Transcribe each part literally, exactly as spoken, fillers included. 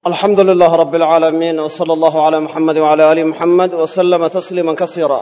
alxamdu lilaah rab alcaalamiin w sala allahu calaa muxamedi wcala aali muxamed wa sallama tasliiman kasiira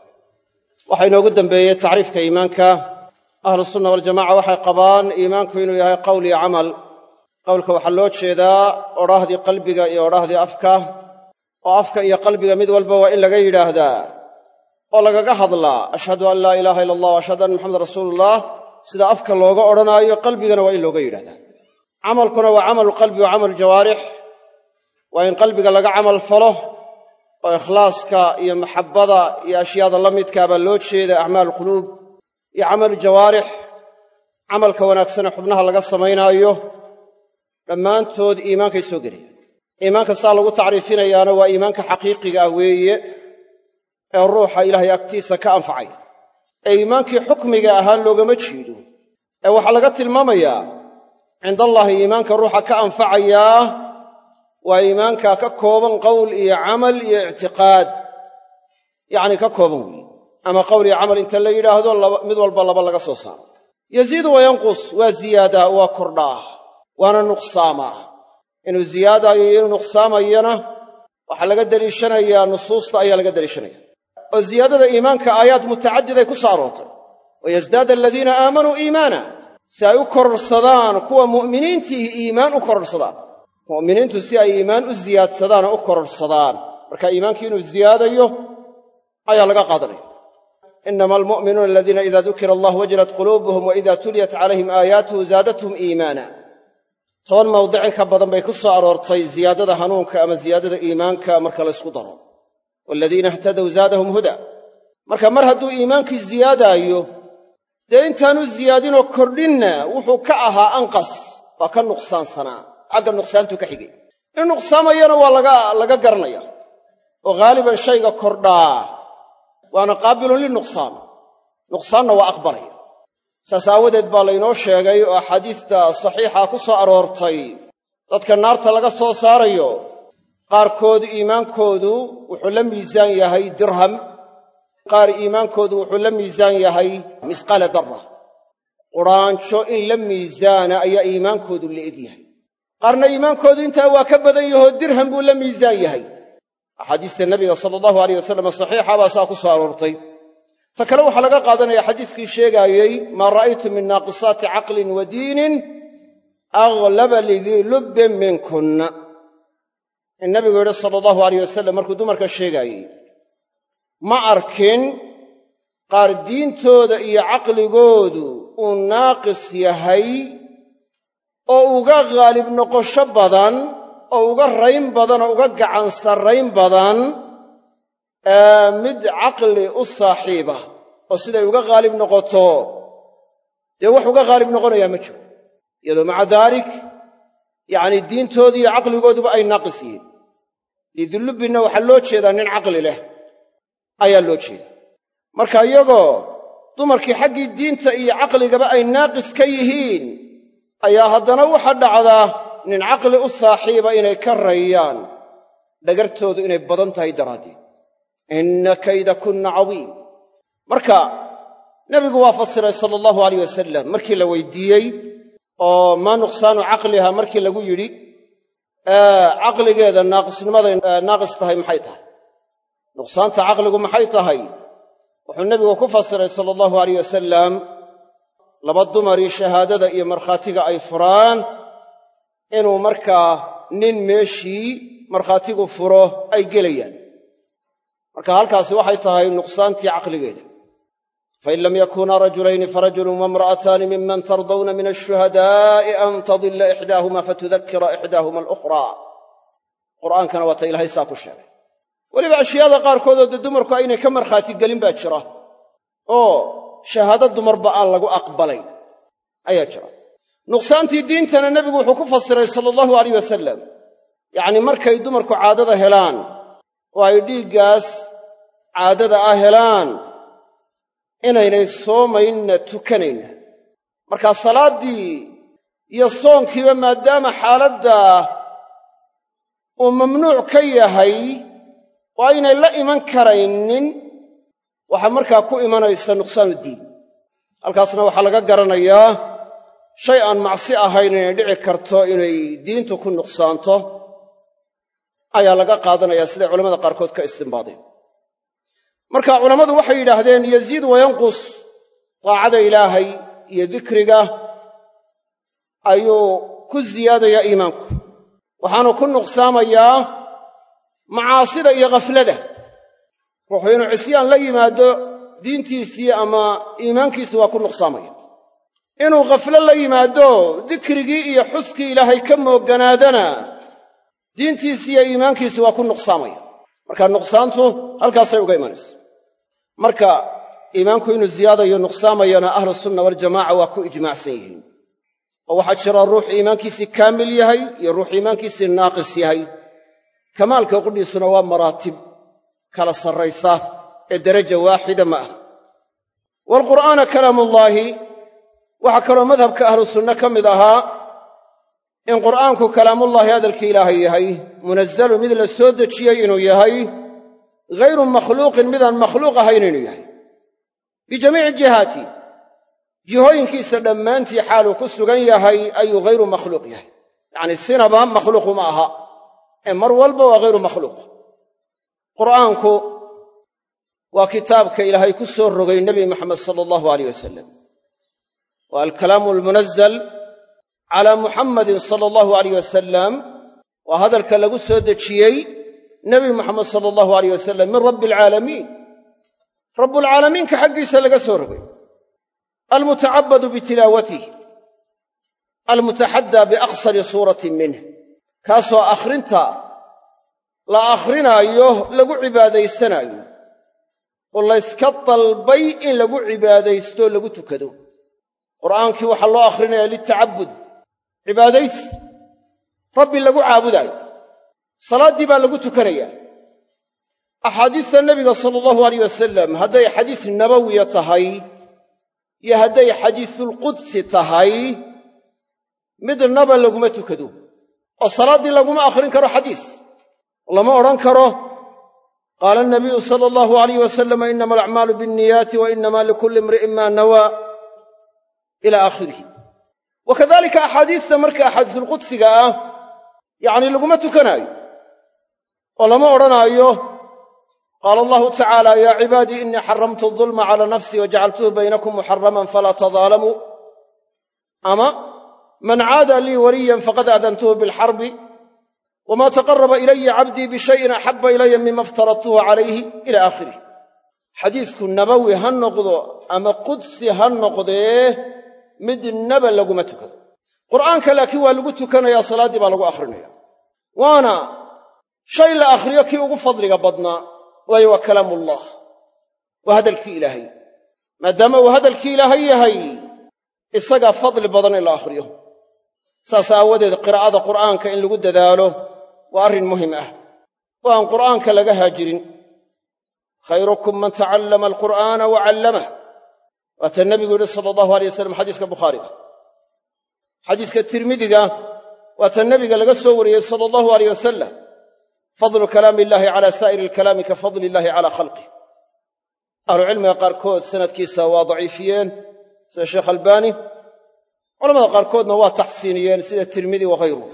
waxaa inoogu dembeeyey tacriifka iimaanka ahlusunna waljamaca waxay qabaan iimaanku inuu yahay qowl iyo camal qowlka waxaa loo jeedaa odhaahdii qalbiga iyo odhaahdii afka oo afka iyo qalbiga mid walba waa in laga yidhaahdaa oo lagaga hadlaa ashhadu an laa ilaaha ila allah ashhadu anna muxamedan rasuuluullah sida afka looga odhanaayo qalbigana waa in looga yidhahdaa camalkuna waa camalu qalbi wa camalu jawaarix waa in qalbiga laga camal falo oo ikhlaaska iyo maxabbada iyo ashyaada la midkaabaa loo jeeda acmaal quluub iyo camalu jawaarix camalka wanaagsane xubnaha laga samaynaayo dhammaantood iimaankay soo geliyaan iimaanka saa lagu tacriifinayaana waa iimaanka xaqiiqiga ah weeye ee ruuxa ilaahay agtiisa ka anfacaya ee iimaankii xukmiga ahaan loogama jeedo ee waxaa laga tilmaamayaa cindallaahi iimaanka ruuxa ka anfacayaa waa iimaanka ka kooban qowl iyo camal iyo ictiqaad yacni ka kooban weeye ama qowl iyo camal inta la yidhaahdo mid walba laba laga soo saaro yaziidu wa yanqus waa ziyaadaa waa kordhaa waana nuqsaamaa inuu ziyaadaayo iyo inuu nuqsaamayana waxaa laga deliishanayaa nusuusta ayaa laga deliishanaya oo ziyaadada iimaanka aayaad mutacadiday ku soo aroortay wayasdaada aladiina aamanuu iimaana si ay u kororsadaan kuwa mu'miniintiihi iimaan u kororsadaan mu'miniintu si ay iimaan u ziyaadsadaan oo u kororsadaan marka iimaankii inuu ziyaadayo ayaa laga qaadanaya inama almu'minuuna aladiina ida dukira allah wajilat quluubuhum wa ida tuliyat calayhim aayaatuhu zaadathum iimaana toban mawdicin ka badan bay ku soo aroortay ziyaadada hanuunka ama ziyaadada iimaanka marka la ysku daro waaladiina ihtadow zaadahum huda marka mar hadduu iimaankii ziyaadaayo dee intaanu ziyaadinoo kordhinna wuxuu ka ahaa anqas waa ka nuqsaansanaa xagga nuqsaantuu ka xigay in nuqsaamayana waa laga laga garanaya oo haaliban shayga kordhaa waana qaabilun linuqsaan nuqsaanna waa aqbalaya saas aawadeed baa laynoo sheegay oo axaadiista saxiixa ku soo aroortay dadka naarta laga soo saarayo qaarkood iimaankoodu wuxuu la miisaan yahay dirham qaar iimaankoodu wuxuu la miisaan yahay misqaala darra quraanjo in la miisaana ayaa iimaankoodu la eg yahay qaarna iimaankoodu intaa waa ka badan yahoo dirham buu la miisaan yahay axaadiista nabiga sala allahu alayh wasalam saxiixa baa saa ku soo aroortay ta kale waxaa laga qaadanaya xadiiskii sheegaayey maa ra'aytu min naaqisaati caqlin wa diinin aghlaba lidii lubbin minkunna in nabigu yidhi sala allahu alayh wasalam markuu dumarka sheegaayey ma arkin qaar diintooda iyo caqligoodu uu naaqis yahay oo uga haalib noqosho badan oo uga rayn badan oo uga gacan sarrayn badan mid caqli u saaxiiba oo siday uga haalib noqoto dee wax uga haalib noqonayaa ma jiro iyadoo maca daalik yacnii diintoodii iyo caqligooduba ay naaqis yihiin lidulubbinna waxaa loo jeedaa nin caqli leh ayaa loo jeedaa marka iyagoo dumarkii xaggii diinta iyo caqligaba ay naaqis ka yihiin ayaa haddana waxa dhacdaa nin caqli u saaxiiba inay ka rayaan dhagartoodu inay badan tahay daraaddeed inna kaydakunna cadiim marka nebigu waa fasiray sala allahu alayh wasalam markii la weydiiyey oo maa nuqsaanu caqliha markii lagu yidhi caqligeeda naaqisnimaday naaqis tahay maxay tahay nuqsaanta caqligu maxay tahay wuxuu nebigu ku fasiray sala allahu alayh wasalam laba dumarii shahaadada iyo markhaatiga ay furaan inuu markaa nin meeshii markhaatigu furo ay gelayaan marka halkaasi waxay tahay nuqsaantii caqligeeda fain lam yakunaa rajulayni farajulun waimra'ataani miman tardawna min ashuhadaa'i an tadilla ixdaahuma fatudakira ixdaahuma alukhraa qur'aankana waa ta ilaahay saa ku sheegay weliba ashyaada qaarkoodoo dee dumarku aynay ka markhaati gelin baa jira oo shahaado dumarba aan lagu aqbalayn ayaa jira nuqsaantii diintana nebigu wuxuu ku fasiray sala allahu alayh wasalam yacnii markay dumarku caadada helaan oo ay dhiiggaas caadada ah helaan inaynay soomaynna tukanayna markaa salaaddii iyo soonkiiba maadaama xaaladda uu mamnuuc ka yahay oo aynay la iman karaynin waxaa markaa ku imanaysa nuqsaanuddiin halkaasna waxaa laga garanayaa shay aan macsi ahayn inay dhici karto inay diintu ku nuqsaanto ayaa laga qaadanayaa siday culamada qaarkood ka istinbaadeen. marka culammadu waxay yidhaahdeen yaziid wayanqus, daacada ilaahay iyo dikriga ayuu ku ziyaadayaa iimaanku, waxaanu ku nuqsaamayaa macaasida iyo khaflada. ruuxu inuu cisyaan la yimaado diintiisii ama iimaankiisi waa ku nuqsaamaya. inuu khaflo la yimaado dikrigii iyo xuskii ilaahay ka moogganaadana diintiisii iyo iimaankiisi waa ku nuqsaamaya. marka nuqsaantu halkaasay uga imanaysa. marka iimaanku inuu ziyaadayo nuqsaamayana ahlu sunna waljamaaca waa ku ijmaacsan yihiin. oo waxaa jira ruux iimaankiisii kaamil yahay iyo ruux iimaankiisii naaqis yahay. kamaalka qudhiisuna waa maraatib kala sarraysa ee daraja waaxida ma aha. waalqur'aana kalaamullaahi, waxaa kaloo madhabka ahlu sunne ka mid ahaa in qur'aanku kalaamullaahi hadalkii ilaahay yahay, munazalu mid la soo dejiyey inuu yahay, ghayru makhluuqin midaan makhluuq ahayn inuu yahay, bijamiici jihaati, jihooyinkiisa dhammaantii xaaluu ku sugan yahay ayuu ghayru makhluuq yahay. yacnii sinaba makhluuqu ma aha ee mar walba waa ghayru makhluuq. qur'aanku waa kitaabka ilaahay ku soo rogay nebi moxamed sala allahu alayh wasalam. waa alkalaamu almunazal calaa muxammadin sala allahu alayh wasalam, waa hadalka lagu soo dejiyey nebi moxamed sala allahu alayh wasalam min rabbi alcaalamiin, rabbulcaalamiinka xaggiisa laga soo rogay. almutacabadu bitilaawatih, almutaxaddaa biaqsari suuratin minh, kaasoo akhrinta la akhrinaayo lagu cibaadaysanaayo oo layska dalbay in lagu cibaadaysto lagu tukado. qur'aankii waxaa loo akhrinayaa litacabud, cibaadays rabbi lagu caabudaayo. salaaddii baa lagu tukanayaa. axaadiista nebiga sala allahu alayh wasalam hadday xadiis nabawiya tahay iyo hadday xadiisulqudsi tahay midnaba laguma tukado. oo salaaddii laguma akhrin karo xadiis. lama odhan karo qaala anabiyu sala allahu alayh wasalam inama alacmaalu bianniyaati wa inama likulli imri'in maa nawaa ila aakhirihi. wa kadalika axaadiista marka axaadiisulqudsiga ah yacnii laguma tukanaayo oo lama odhanaayo qaala allahu tacaala yaa cibaadii innii xaramtu adulma calaa nafsii wajacaltuhu baynakum muxaraman falaa tadaalamuu, ama man caada lii waliyan faqad aadantuhu bilxarbi wamaa taqaraba ilaya cabdii bishayin axabba ilaya mima aftaradtuhu calayhi ila aakhirih. xadiisku nabawi ha noqdo ama qudsi ha noqdee midnaba laguma tukado. qur'aanka laakiin waa lagu tukanayaa, salaaddii baa lagu akhrinaya. waana shay la akhriyo kii ugu fadliga badnaa, waayo waa kalaamullah, waa hadalkii ilaahay. maadaama uu hadalkii ilaahay yahay, isagaa fadli badan in la akhriyo. saas aawadeed qiraa'ada qur'aanka in lagu dadaalo waa arrin muhim ah oo aan qur'aanka laga haajirin. khayrukum man tacallama alqur'aana wa callamah, waata nebigu yidhi sala allahu alay wasalam xadiiska bukhaariga. xadiiska tirmidiga waata nebiga laga soo wariyey sala allahu alayh wasalam, fadlu kalaami illaahi calaa saa'iri alkalaami ka fadli illaahi calaa khalqih. ahlucilmiga qaarkood sanadkiisa waa daciifiyeen sida sheekh albaani, culamada qaarkoodna waa taxsiiniyeen sida tirmidi waghayruhu,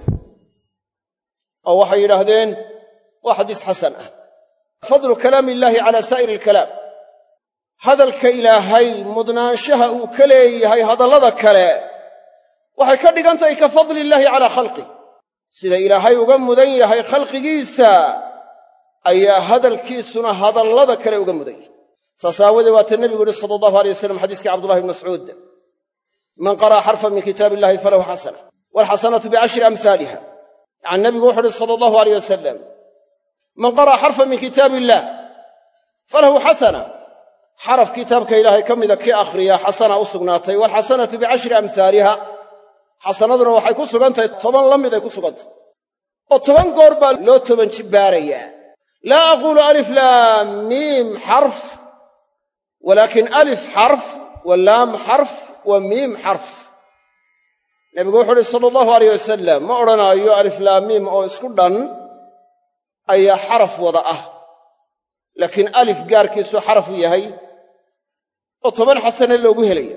oo waxay yidhaahdeen waa xadiis xasan ah. fadlu kalaami illaahi calaa saa'iri alkalaam, hadalka ilaahay mudnaanshaha uu ka leeyahay hadallada kale waxay ka dhigan tahay ka fadli illaahi calaa khalqih, sida ilaahay uga mudan yahay khalqigiisa ayaa hadalkiisuna hadallada kale uga mudan yahay. saas aawadee waata nebigu yihi sala allahu alay wasalam xadiiskii cabdullahi bn mascuud, man qara'a xarfan min kitaabi illahi falahu xasana waalxasanatu bicashri amhaaliha. yacani nebigu wuxu uhi sala allahu alayh wasalam, man qara'a xarfan min kitaabi illaah falahu xasana, xaraf kitaabka ilaahay ka mida kii akhriya xasana u sugnaatay, waalxasanatu bicashri amhaaliha, xasanaduna waxay ku sugan tahay toban la mid ay ku sugantahy oo toban goor baa loo toban jibbaarayaa. laa aquulu alif laam miim xarf, walaakin alif xarf wa laam xarf wa miim xarf. nebigu wuxuu uhi sala allahu alayh wasalam, ma odhanaayo alif laam miim oo isku dhan ayaa xaraf wada ah, laakiin alif gaarkiisu xaraf u yahay oo toban xasane loogu helaya,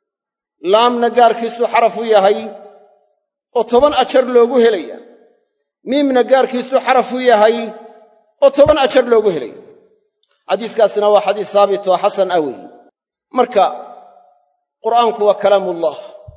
laamna gaarkiisuu xaraf u yahay oo toban ajar loogu helaya, miimna gaarkiisu xaraf u yahay oo toban ajar loogu helay xadiiskaasina waa xadiis saabit oo xasan ah weeye marka qur'aanku waa kalaamullah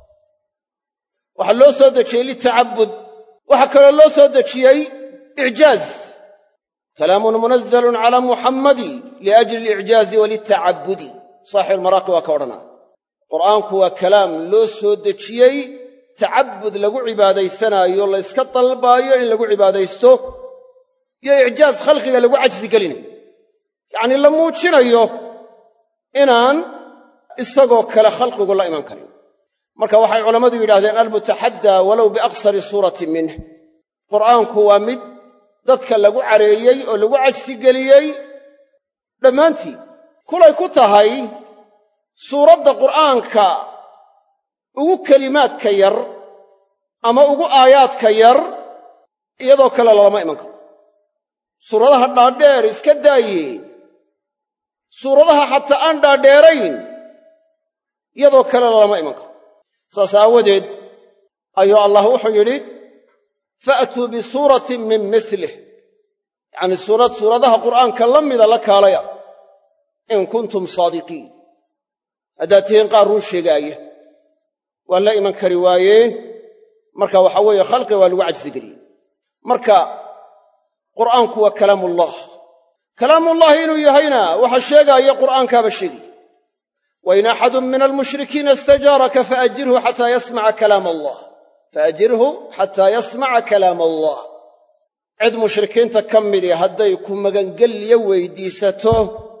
waxaa loo soo dejiyey litacabud waxaa kaloo loo soo dejiyey icjaaz kalaamun munazalun calaa muxammadi liajli alicjaazi walitacabudi saaxibu almaraaqi waa ka odhanaa qur'aanku waa kalaam loo soo dejiyey tacabud lagu cibaadaysanaayo la yska dalbaayo in lagu cibaadaysto iyo icjaaz khalqiga lagu cajsi gelinayo yacnii la muujinayo inaan isagoo kale khalqigu la iman karin marka waxay culammadu yidhahdeen almutaxaddaa walow biaqsari suuratin minh qur'aanku waa mid dadka lagu careeyey oo lagu cajsi geliyey dhammaantii kulay ku tahay suuradda qur'aanka ugu kelimaadka yar ama ugu aayaadka yar iyadoo kale lalama iman karo suuradaha dhaadheer iska daaye suuradaha xataa aan dhaadheerayn iyadoo kale lalama iman karo saas aawadeed ayuu allah wuxuu yidhi fa'tuu bisuuratin min mislih yacnii suurad suuradaha qur'aanka la mida la kaalaya in kuntum saadiqiin haddaad tihiin qaar run sheegaaya waa la iman kari waayeen marka waxaa weeye khalqiga waa lagu cajsigeliyey marka qur'aanku waa kalaamullah kalaamullahi inuu yahayna waxa sheegaaya qur'aankaaba sheegaya wain axadun min almushrikiina istajaaraka faajirhu xataa yasmaca kalaam allah faajirhu xataa yasmaca kalaam allah cid mushrikiinta ka midii hadday ku magangelyo weydiisato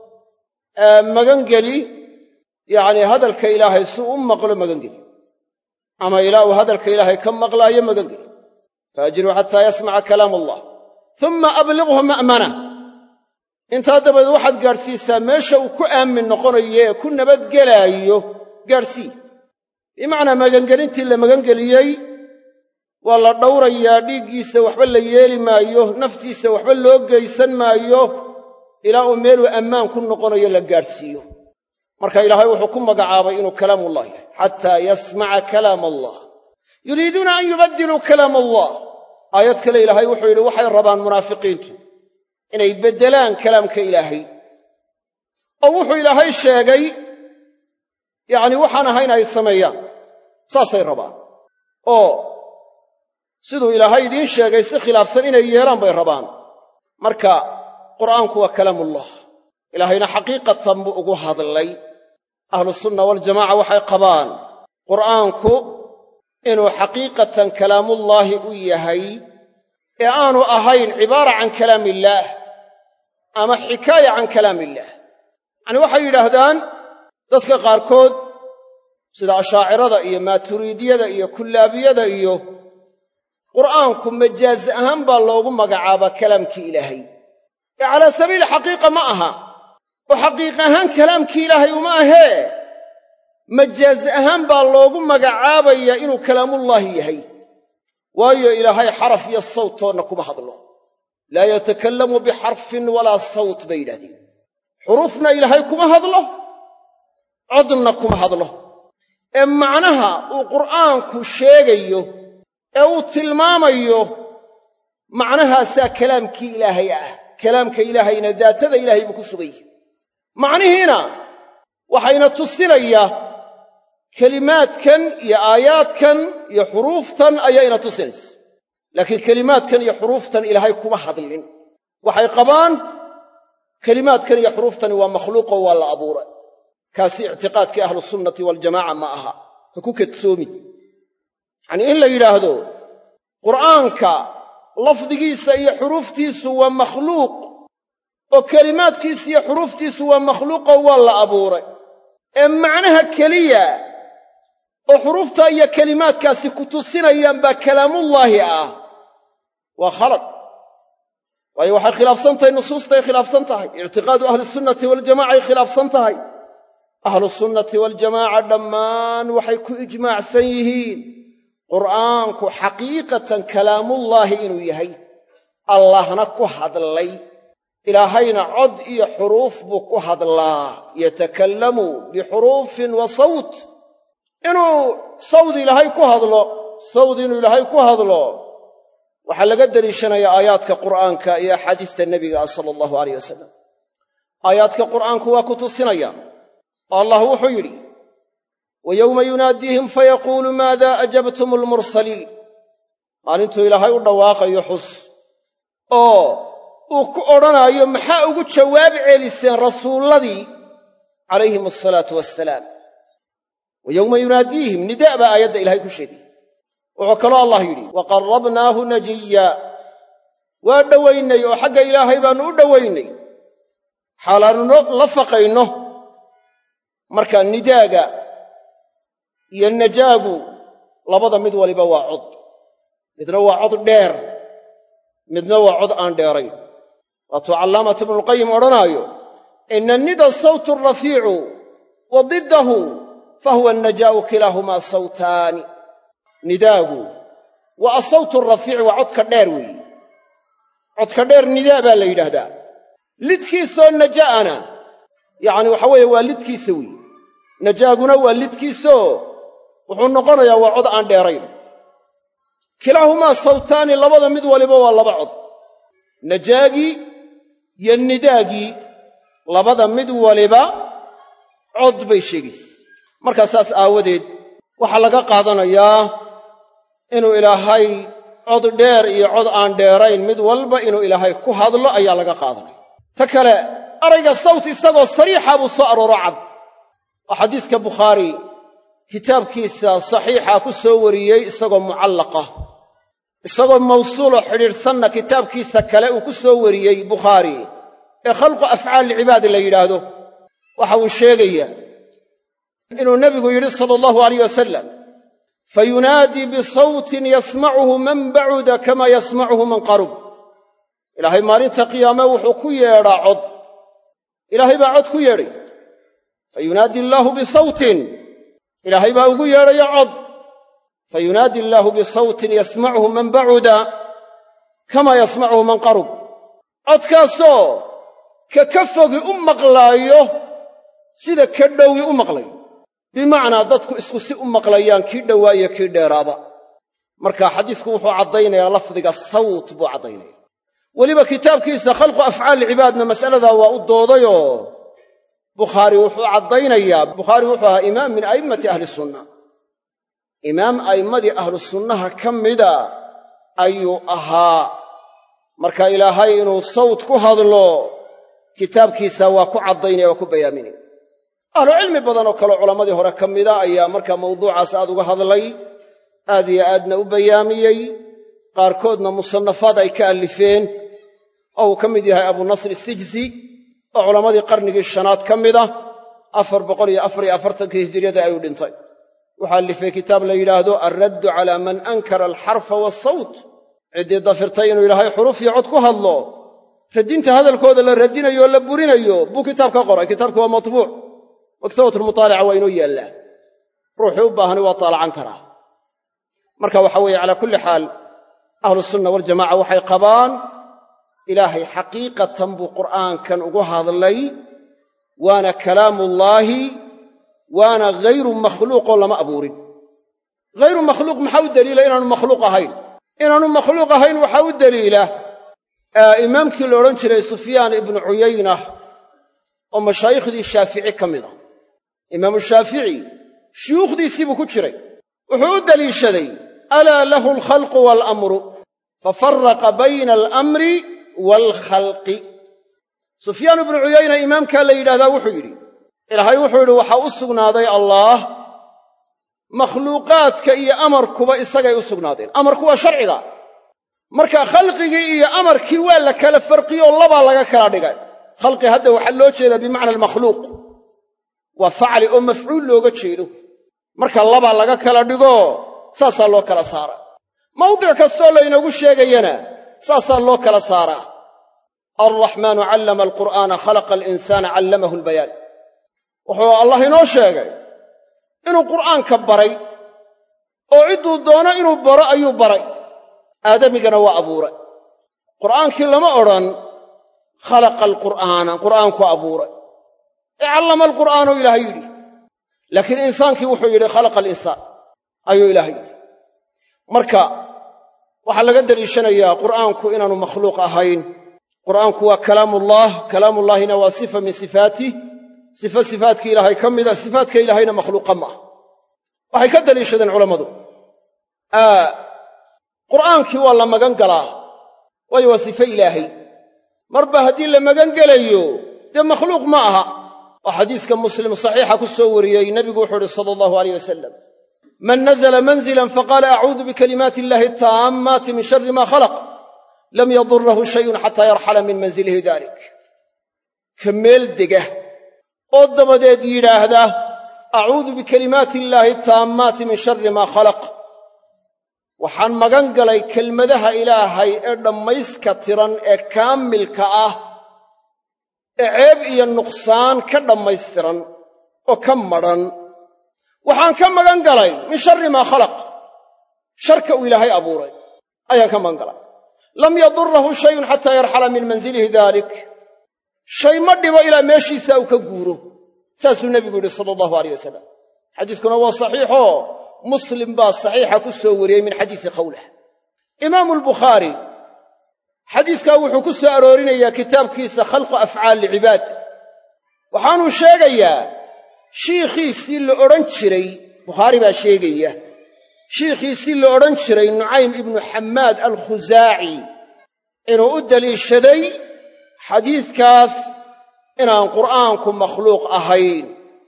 magangeli yacnii hadalka ilaahay si u maqlo magangeli ama ilaa uu hadalka ilaahay ka maqlaayo magangeli faajirhu xataa yasmaca kalaam allah uma abliqhu ma'mana intaa dabadeed waxaad gaadhsiisaa meesha uu ku aamin noqonayo ee ku nabadgelaayo gaadhsii bimacnaa magangelintii la magangeliyey waa la dhowrayaa dhiiggiisa waxba la yeeli maayo naftiisa waxba loo geysan maayo ilaa uu meeluu ammaan ku noqonayo la gaadhsiiyo marka ilaahay wuxuu ku magacaabay inuu kalaamullah yahay xataa yasmaca kalaam allah yuriiduuna an yubaddiluu kalaam allah aayad kale ilaahay wuxuu yidhi waxay rabaan munaafiqiintu inay beddelaan kalaamka ilaahay oo wuxuu ilaahay sheegay yacnii waxaan ahayn ay sameeyaan saasay rabaan oo siduu ilaahay idiin sheegay si khilaafsan inay yeelaan bay rabaan marka qur'aanku waa kalaamullah ilaahayna xaqiiqatan buu ugu hadlay ahlusunna waljamaaca waxay qabaan qur'aanku inuu xaqiiqatan kalaamullaahi u yahay ee aanu ahayn cibaara can kalaam illaah ama xikaaya can kalaam illaah yacnii waxay yidhaahdaan dadka qaarkood sida ashaacirada iyo maaturiidiyada iyo kullaabiyada iyo qur'aanku majaaz ahaan baa loogu magacaabaa kalaamkii ilaahay ee calaa sabiili xaqiiqa ma aha oo xaqiiq ahaan kalaamkii ilaahay uma ahee majaaz ahaan baa loogu magacaabayaa inuu kalaamullaahi yahay waayo ilaahay xaraf iyo sawt toonna kuma hadlo laa yatakallamu bixarfin walaa sawt bay yidhahdeen xuruufna ilaahay kuma hadlo codna kuma hadlo ee macnaha uu qur'aanku sheegayo ee uu tilmaamayo macnahaasaa kalaamkii ilaahay ah kalaamka ilaahayna daatada ilaahay buu ku sugan yahay macnihiina waxayna tusinayaa kelimaadkan iyo aayaadkan iyo xuruuftan ayayna tusinaysa laakiin kelimaadkan iyo xuruuftan ilaahay kuma hadlin waxay qabaan kelimaadkan iyo xuruuftani waa makhluuqoo waa la abuuray kaasi ictiqaadkii ahlusunnati waljamaaca ma aha ha ku kadsoomin yacnii in la yidhaahdo qur'aanka lafdigiisa iyo xuruuftiisu waa makhluuq oo kelimaadkiisa iyo xuruuftiisu waa makhluuqoo waa la abuuray ee macnaha keliya oo xuruufta iyo kelimaadkaasi ku tusinayaan baa kalaamullaahi ah waa khalad waayo waxay khilaafsan tahay nusuustay khilaafsan tahay ictiqaadu ahlisunnati waljamaacaay khilaafsan tahay ahlusunnati waljamaaca dhammaan waxay ku ijmaacsan yihiin qur'aanku xaqiiqatan kalaamullaahi inuu yahay allahna ku hadlay ilaahayna cod iyo xuruuf buu ku hadlaa yatakallamu bixuruufin wa sawt inuu sawd ilaahay ku hadlo sawd inuu ilaahay ku hadlo waxaa laga deliishanaya aayaadka qur'aanka iyo axaadiista nebiga ah sala allahu alayh wasalam. aayaadka qur'aanku waa ku tusinayaan oo allah wuxuu yidhi wa yowma yunaadiihim fayaquulu maada ajabtum almursaliin, maalintuu ilaahay u dhawaaqayo xus oo uu ku odhanaayo maxaa ugu jawaab celiseen rasuulladii calayhim asalaatu wassalaam. wa yowma yunaadiihim nidaa baa aayadda ilahay ku sheegay. wuxuu kaloo allah yidhi wa qarrabnaahu najiya, waa dhowaynay oo xagga ilaahay baannu u dhowaynay xaalaannu la faqayno. markaa nidaaga iyo najaagu labada mid waliba waa cod, midna waa cod dheer, midna waa cod aan dheerayn. waatuu callaamatu ibnulqayim odhanaayo ina nida sawtu rafiicu wa diddahu fahuwa annajaa'u kilaahumaa sawtaani. nidaagu waa asawtu rafiic, waa codka dheer weeye. codka dheer nidaa baa la yidhaahdaa. lidkiisoo najaa'ana yacni waxa weeye waa lidkiisa weeye. najaaguna waa lidkiisoo wuxuu noqonayaa waa cod aan dheerayn. kilaahumaa sawtaani, labada mid waliba waa laba cod. najaagii iyo nidaagii labada mid waliba cod bay sheegaysa. markaa saas aawadeed waxaa laga qaadanayaa inuu ilaahay cod dheer iyo cod aan dheerayn mid walba inuu ilaahay ku hadlo ayaa laga qaadanaya. ta kale erayga sawt isagoo sariixa buu soo arooro cad oo xadiiska bukhaari kitaabkiisa saxiixa ku soo wariyey isagoo mucallaqa, isagoo mawsuuloo xidhiidhsanna kitaabkiisa kale uu ku soo wariyey bukhaari ee khalqu afcaal ilcibaad la yidhaahdo. waxa uu sheegayaa inuu nebigu yidhi sala allahu alayh wasalam fayunaadii bisawtin yasmacuhu man bacuda kama yasmacuhu man qarub. ilaahay maalinta qiyaame wuxuu ku yeedhaa cod, ilaahay baa cod ku yeedhay. fayunaadi allaahu bisawtin, ilaahay baa ugu yeedhaya cod. fayunaadi allaahu bisawtin yasmacuhu man bacuda kama yasmacuhu man qarub. codkaasoo ka ka fogi u maqlaayo sida ka dhowi u maqlayo, bimacnaa dadku isku si u maqlayaan kii dhowaa iyo kii dheeraaba. marka xadiisku wuxuu caddaynayaa lafdiga sawt buu caddaynaya. weliba kitaabkiisa khalqu afcaal cibaadna mas'aladaa waa u doodayoo bukhaari wuxuu caddaynayaa, bukhaari wuxuu ahaa imaam min a'immati ahli sunna, imaam a'immadii ahlu sunnaha ka mida ayuu ahaa. marka ilaahay inuu sawt ku hadlo kitaabkiisa waa ku caddaynaya, waa ku bayaaminaya. ahlu cilmi badan oo kaleo culammadii hore ka mida ayaa markaa mawduucaas aad uga hadlay, aad iyo aadna u bayaamiyey. qaarkoodna musannafaad ay ka allifeen oo uu ka mid yahay abunasr isijzi oo culammadii qarnigii shanaad ka mid ah, afar boqol iyo afar iyo afartankii hijriyada ayuu dhintay. wuxuu allifay kitaab la yidhaahdo alraddu calaa man ankara alxarfa waasawt, ciddii dafirtay inuu ilaahay xuruf iyo cod ku hadlo, radinta hadalkooda la radinayo o la burinayo buu kitaab ka qoray. kitaabku waa matbuuc, maktabatulmutaalaca waa inoo yaallaa, ruuxii u baahani waa taalacan karaa. marka waxa weeye calaa kulli xaal ahlusunna waljamaca waxay qabaan ilaahay xaqiiqatan buu qur'aankan ugu hadlay, waana kalaamullaahi, waana ghayru makhluuqoo lama abuurin. ghayru makhluuq maxaa u daliila inaanu makhluuq ahayn? inaanu makhluuq ahayn waxaa u daliila imaamkii la odhan jiray sufyaan ibnu cuyayna oo mashaayikhdii shaafici ka mid ah. imaamu shaafici shuyuukhdiisii buu ku jiray. wuxuu u daliishaday alaa lahu alkhalqu waalamru fafaraqa bayna alamri waalkhalqi. sufyaan ibnu cuyayna imaamkaa la yidhahdaa wuxuu yidhi ilaahay wuxuu yidhi waxaa u sugnaaday allaah makhluuqaadka iyo amarkuba isagay u sugnaadeen. amarku waa sharciga, marka khalqigii iyo amarkii waa la kala farqiyoo labaa laga kala dhigay. khalqi hadda waxaa loo jeedaa bimacna almakhluuq, waa facli oo mafcuul looga jeedo. marka labaa laga kala dhigo saasaa loo kala saaraa. mawdic kastoo laynoogu sheegayana saasaa loo kala saaraa. alraxmaanu callama alqur'aana khalaqa alinsaana callamahu albayaan. wuxuu allah inoo sheegay inuu qur'aanka baray oo cidduu doono inuu baro ayuu baray. aadamigana waa abuuray. qur'aankii lama odhan khalaqa alqur'aana, qur'aanku abuuray ee callama alqur'aanuu ilaahay yidhi. laakiin insaankii wuxuu yidhi khalaqa alinsaan ayuu ilaahay yidhi. marka waxaa laga deliishanayaa qur'aanku inaanu makhluuq ahayn. qur'aanku waa kalaamullah, kalaamullaahina waa sifa min sifaatih, sifa sifaatka ilaahay ka mida, sifaatka ilaahayna makhluuqa ma ah. waxay ka deliishadeen culammadu qur'aankii waa la magan galaa, waayo waa sifo ilaahay. marba haddii la magan gelayo dee makhluuq ma aha. oo xadiiska muslim saxiixa ku soo wariyey nebigu wuxuu uhi sala allahu alayh wasalam: man nazla manzilan faqaala acuudu bikalimaati illahi taammaati min shari ma khalaq lam yadurahu shayun xataa yarxala min manzilihi dalik. ka meel dega oo dabadeed yidhaahda acuudu bikalimaati illaahi taammaati min shari maa khalaq, waxaan magan galay kelmadaha ilaahay ee dhammayska tiran ee kaamilka ah ee ceeb iyo nuqsaan ka dhammaystiran oo ka madhan. waxaan ka magan galay min shari maa khalaq, sharka uu ilaahay abuuray ayaan ka magan galay. lam yadurahu shayun xataa yarxala min manzilihi dalik, shay ma dhibo ilaa meeshiisa uu ka guuro. saasuu nebigu yidhi sala allahu alayh wasalam. xadiiskuna waa saxiixoo muslim baa saxiixa ku soo wariyey min xadiisi khawlah. imaamu albukhaari xadiiskaa wuxuu ku soo aroorinayaa kitaabkiisa khalqu afcaal licibaad. waxaanuu sheegayaa shiikhiisii la odhan jiray, bukhaari baa sheegaya, shiikhiisii la odhan jiray nucaym ibnu xammaad alkhusaaci inuu u deliishaday xadiiskaas inaan qur'aanku makhluuq ahayn.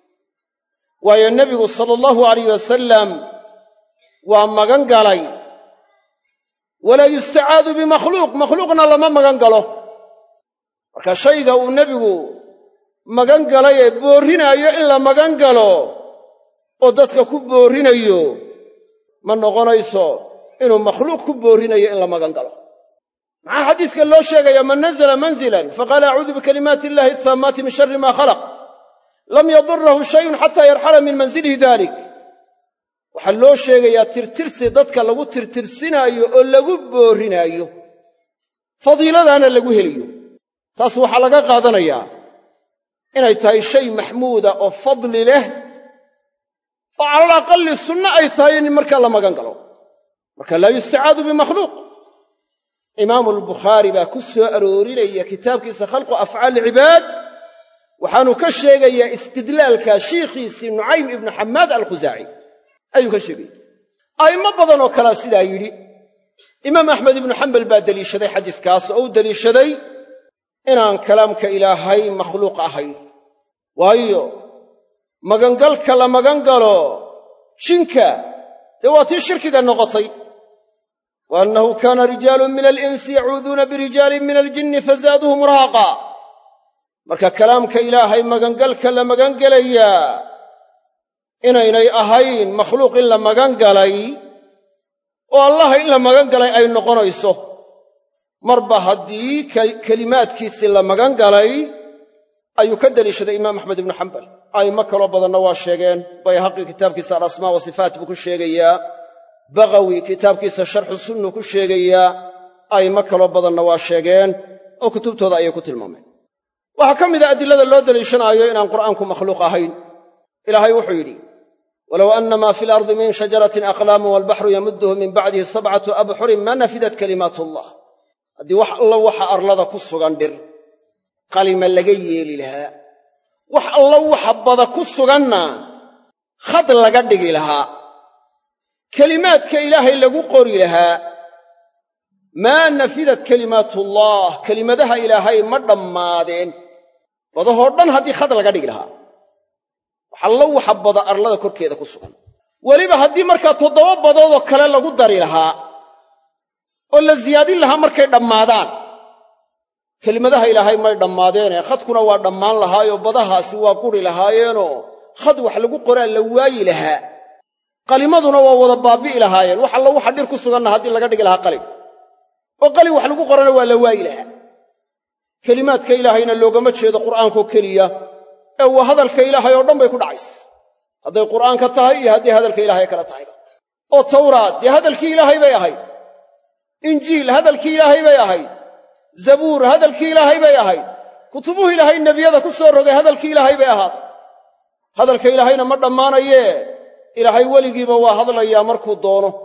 waayo nebigu sala allahu alayh wasalam waa magan galay. walaa yustacaadu bimakhluuq, makhluuqna lama magan galo. marka shayga uu nebigu magan galay ee boorrinaayo in la magan galo oo dadka ku boorrinayo ma noqonayso inuu makhluuq ku boorrinayo in la magan galo. maxaa xadiiska loo sheegayaa man nazla manzilan faqaala acuudu bikalimaati illahi taammaati min shari maa khalaq lam yadurahu shayun xataa yarxala min manzilihi dalik. waxaa loo sheegayaa tirtirsi dadka lagu tirtirsinaayo oo lagu boorrinaayo, fadiiladaana lagu heliyo. taas waxaa laga qaadanayaa inay tahay shay maxmuuda oo fadli leh oo calal aqalli sunno ay tahay in markaa la magan galo. marka laa yustacaadu bimakhluuq. imaamu albukhaari baa ku soo aroorinaya kitaabkiisa khalqu afcaal cibaad, waxaanuu ka sheegayaa istidlaalka shiikhiisii nucaym ibnu xammaad alkhusaaci ayuu ka sheegaya. a'immo badan oo kalea sidaa yidhi. imaam axmed ibnu xambal baa deliishaday xadiiskaas oo u deliishaday inaan kalaamka ilaahay makhluuq ahayn. waayo magangalka la magan galo jinka dee waa tii shirkiga noqotay. wa annahu kaana rijaalun min alinsi yacuuduuna birijaalin min aljinni fazaaduhum rahaqaa. marka kalaamka ilaahay magangalka la magan gelayaa inaynay ahayn makhluuq in la magan galay oo allah in la magan galay ay noqonayso. marba haddii kelimaadkiisii la magan galay ayuu ka deliishaday imaam axmed ibnu xambal. a'immo kaloo badanna waa sheegeen. bayhaqi kitaabkiisa alasmaa wa sifaat buu ku sheegayaa, bagawi kitaabkiisa sharxu sunnu ku sheegayaa, a'immo kaloo badanna waa sheegeen oo kutubtooda ayay ku tilmaameen. waxaa ka mida adilada loo deliishanaayo inaan qur'aanku makhluuq ahayn. ilaahay wuxuu yidhi: walow anna maa fi lardi min shajaratin aqlaamun waalbaxru yamudduhu min bacdihi sabcatu abxurin ma nafidat kalimaat ullah. haddii wax alla waxa arlada ku sugan dhir qalima laga yeeli lahaa, wax alla waxa bada ku suganna khad laga dhigi lahaa, kelimaadka ilaahay lagu qori lahaa, maa nafidat kalimaatullah, kelimadaha ilaahay ma dhammaadeen. badahoo dhan haddii khad laga dhigi lahaa, wax alla waxa bada arlada korkeeda ku sugan. weliba haddii markaa toddoba badoodoo kale lagu dari lahaa oo la siyaadin lahaa markay dhammaadaan, kelimadaha ilaahay may dhammaadeene khadkuna waa dhammaan lahaayoo badahaasi waa guri lahaayeenoo khad wax lagu qoraa la waayi lahaa. qalimaduna waa wada baabi'i lahaayeen. wax alla waxa dhir ku suganna haddii laga dhigi lahaa qalin, oo qalin wax lagu qorana waa la waayi lahaa. kelimaadka ilaahayna loogama jeedo qur'aankoo keliya, ee waa hadalka ilaahay oo dhan bay ku dhacays, hadday qur'aanka tahay iyo hadday hadalka ilaahay kala tahayba. oo tawraad dee hadalkii ilaahay bay ahayd, injiil hadalkii ilaahay bay ahayd, zabuur hadalkii ilaahay bay ahayd, kutubuhu ilaahay nebiyada ku soo rogay hadalkii ilaahay bay ahaad. hadalka ilaahayna ma dhammaanayee ilaahay weligiiba waa hadlayaa markuu doono,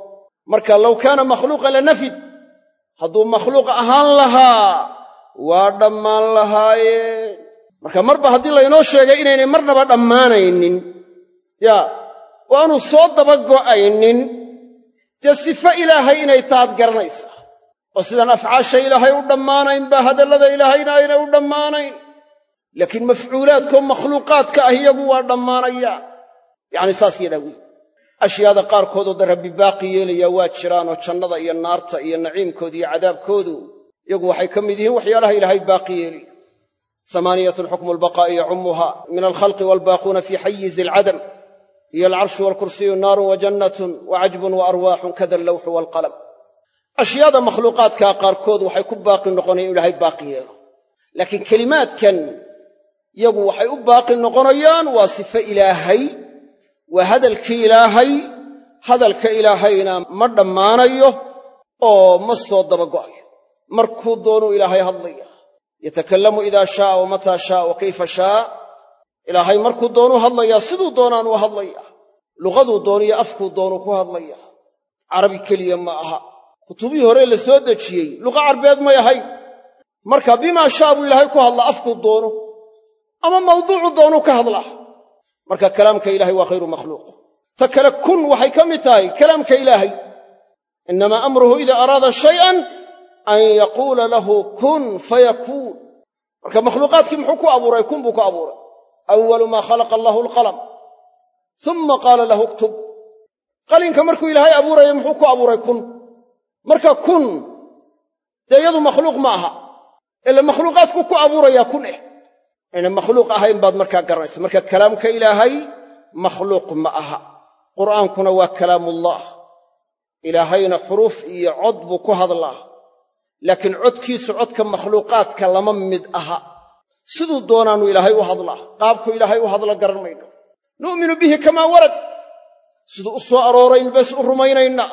marka low kaana makhluuqan lanafid hadduu makhluuq ahaan lahaa waa dhammaan lahaayeen marka marba haddii laynoo sheegay inaynay marnaba dhammaanaynin yaa oo aanu soo daba go'aynin dee sifo ilaahay inay taad garanaysaa oo sidaan afcaasha ilaahay u dhammaanayn baa hadallada ilaahayna aynay u dhammaanayn laakiin mafcuulaadkoo makhluuqaadka ah iyagu waa dhammaanaya yacni saas yadaa wey ashyaada qaarkoodoo da rabbi baaqi yeelayaa waa jiraanoo jannada iyo naarta iyo naciimkooda iyo cadaabkoodu iyagu waxay ka mid yihiin waxyaalaha ilaahay baaqi yeelaya samaaniyatun xukmu lbaqaa'i yacummuha min alkhalqi waalbaaquuna fii xayizi alcadam hiya alcarshu waalkursiyu naarun wa jannatun wa cajbun wa arwaaxun kada allawxu waalqalam ashyaada makhluuqaadkaa qaarkood waxay ku baaqi noqonayaan in ilaahay baaqi yeelo laakiin kelimaadkan yagu waxay u baaqi noqonayaan waa sifo ilaahay waa hadalkii ilaahay hadalka ilaahayna ma dhammaanayo oo ma soo daba go'ayo markuu doonuu ilaahay hadlaya yatakallamu idaa shaaa wa mataa shaaa wa kayfa shaa ilaahay markuu doonuu hadlayaa siduu doonaanuu hadlayaa luqaduu dooniyo afkuu doonuu ku hadlayaa carabi keliya ma aha kutubihii hore la soo dejiyey luqa carbeed may ahayn marka bimaa shaa buu ilaahay ku hadlaa afkuu doono ama mawduucu doonuu ka hadlaa marka kalaamka ilaahay waa khayru makhluuq ta kale kun waxay ka mid tahay kalaamka ilaahay innamaa amruhu idaa araada shay'an an yaquula lahu kun fayakuun marka makhluuqaadkii muxuu ku abuuray kun buu ku abuuray awalu maa khalaqa allahu alqalam uma qaala lahu uktub qalinka markuu ilaahay abuuraya muxuu ku abuuray kun marka kun dee iyadu makhluuq ma aha ila makhluuqaadku ku abuurayaa kun eh ayna makhluuq ahayn baad markaa garanaysa marka kalaamka ilaahay makhluuq ma aha qur'aankuna waa kalaamullah ilaahayna xuruuf iyo cod buu ku hadlaa laakiin codkiisu codka makhluuqaadka lama mid aha siduu doonaanu ilaahay u hadlaa qaabku ilaahay u hadla garan mayno nu'minu bihi kamaa warad siduu u soo aroorayn bas u rumaynaynaa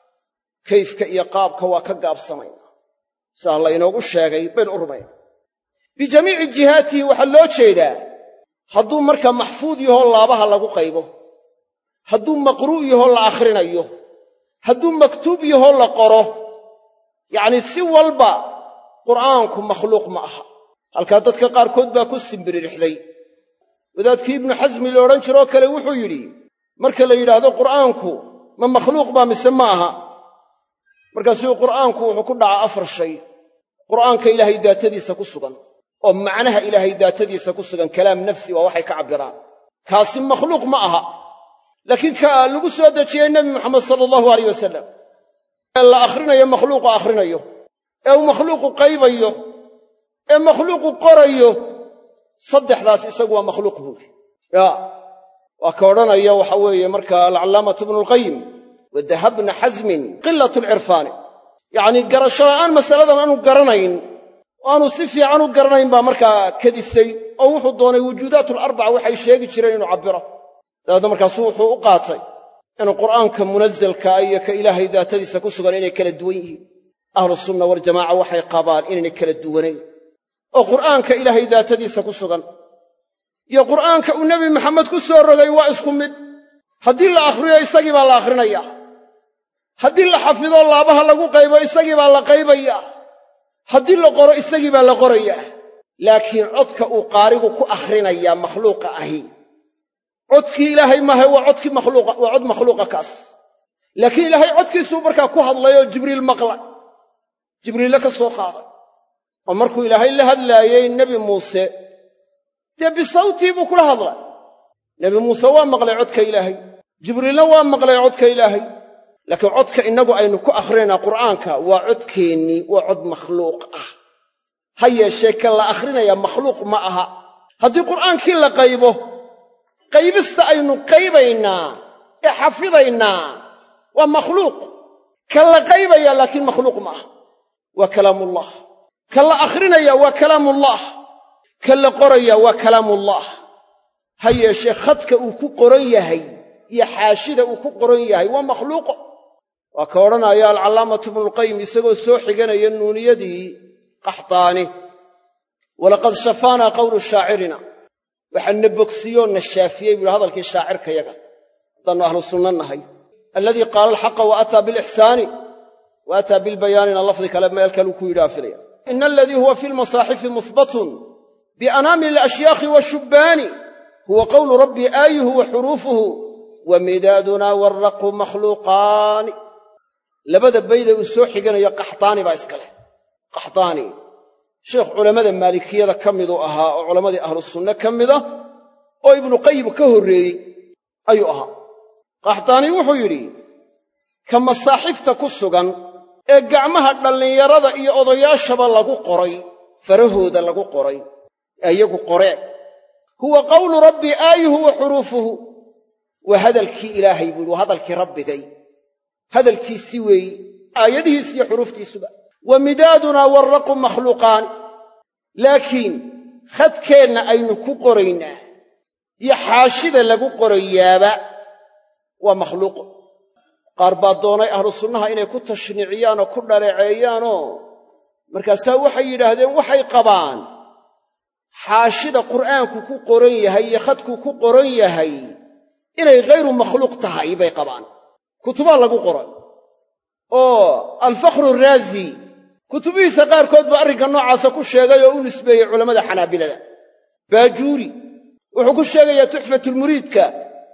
kayfka iyo qaabka waa ka gaabsanaynaa saa laynoogu sheegay baynu u rumaynaa bijamiici jihaatihi waxaa loo jeedaa hadduu markaa maxfuud yahoo laabaha lagu qaybo hadduu maqruu' yahoo la akhrinayo hadduu maktuub yahoo la qoro yacnii si walba qur'aanku makhluuq ma aha halkaa dadka qaarkood baa ku simbiririxday wadaadkii ibnu xasmi la odhan jiroo kale wuxuu yidhi marka la yidhaahdo qur'aanku ma makhluuq baa mise ma aha markaasuu qur'aanku wuxuu ku dhacaa afar shay qur'aanka ilaahay daatadiisa ku sugan oo macnaha ilaahay daatadiisa ku sugan kalaam nafsi waa waxay ka cabbiraan kaasi makhluuq ma aha laakiin ka lagu soo dejiyey nebi moxamed sala allahu alayh wasalam ee la akhrinayo makhluuqu akhrinayo ee uu makhluuqu qaybayo ee makhluuqu qorayo saddexdaas isagu waa makhluuq buuri yaa waa ka odhanaya waxa weeye marka alcallaamatu ibnulqayim wa dahabna xasmin qilatu alcirfaani yacnii garasho la'aan masaladan aanu garanayn oo aanu si fiican u garanayn baa markaa kadisay oo wuxuu doonay wujuudaatularbaca waxay sheegi jireen inuu cabbiro dabeedna markaasuu wuxuu u qaatay inuu qur'aanka munazzalkaa iyo ka ilaahay daatadiisa ku sugan inay kala duwan yihiin ahlusunna waljamaaca waxay qabaan inaynay kala duwanayn oo qur'aanka ilaahay daatadiisa ku sugan iyo qur'aanka uu nebi maxamed ku soo rogay waa isku mid haddii la akhriyo isagii baa la akhrinayaa haddii la xafidoo laabaha lagu qaybo isagii baa la qaybayaa haddii la qoro isagii baa la qorayaa laakiin codka uu qaarigu ku akhrinayaa makhluuqa ahi codkii ilaahay maaha waa codkii makhluuqa waa cod makhluuqa kaas laakiin ilaahay codkiisuu markaa ku hadlayoo jibriil maqla jibriille ka soo qaaday oo markuu ilaahay la hadlaayey nebi muuse dee bisawtii buu kula hadlay nebi muuse waa maqlay codka ilaahay jibriilna waa maqlay codka ilaahay laakiin codka innagu aynu ku akhrinaynaa qur'aanka waa codkeennii waa cod makhluuq ah ha yeeshee kan la akhrinayaa makhluuq ma aha haddii qur'aankii la qaybo qaybista aynu qaybaynaa ee xafidaynaa waa makhluuq kan la qaybayaa laakiin makhluuq ma aha waa kalaamullah kan la akhrinayaa waa kalaamullah kan la qorayaa waa kalaamullah ha yeeshee khadka uu ku qoran yahay iyo xaashida uu ku qoran yahay waa makhluuqo waa ka odhanaya alcallaamatu ibnulqayim isagoo soo xiganaya nuuniyadii qaxtaani walaqad shafaanaa qawlu shaacirina waxaa na bogsiyoo na shaafiyey buu yidhi hadalkii shaacirkayaga haddaannu ahlu sunna nahay alladii qaala alxaqa wa ataa bilixsaani wa ataa bilbayaanina lafdi kale meel kaluu ku yidhaafilaya ina aladii huwa fi lmasaaxifi muhbatun bianaamili alashyaakhi washubbaani huwa qowlu rabbii aayuhu wa xuruufuhu wa midaaduna warraqu makhluuqaani labada bayda uu soo xiganayo qaxtaani baa iska leh qaxtaani sheekh culammada maalikiyada ka miduu ahaa oo culammadii ahlu sunne ka mida oo ibnuqayim ka horreeyey ayuu ahaa qaxtaani wuxuu yidhi ka masaaxifta ku sugan ee gacmaha dhallinyarada iyo odayaashaba lagu qoray farahooda lagu qoray ee iyagu qoreen huwa qowlu rabbii aayuhu wa xuruufuhu waa hadalkii ilaahay buu yidhi waa hadalkii rabbigay hadalkiisii weeyi aayadihiis iyo xuruuftiisuba wa midaadunaa warraqu makhluuqaani laakiin khadkeenna aynu ku qoraynaa iyo xaashida lagu qorayaaba waa makhluuqo qaar baa doonay ahlu sunnaha inay ku tashniiciyaan oo ku dhaleeceeyaanoo markaasaa waxay yidhaahdeen waxay qabaan xaashida qur'aanku ku qoran yahay iyo khadku ku qoran yahay inay ghayru makhluuq tahay bay qabaan kutubaa lagu qoray oo alfakhru araazi kutubihiisa qaarkood baa arrinka noocaasa ku sheegay oo u nisbeeyey culammada xanaabilada baajuuri wuxuu ku sheegayaa tuxfatulmuriidka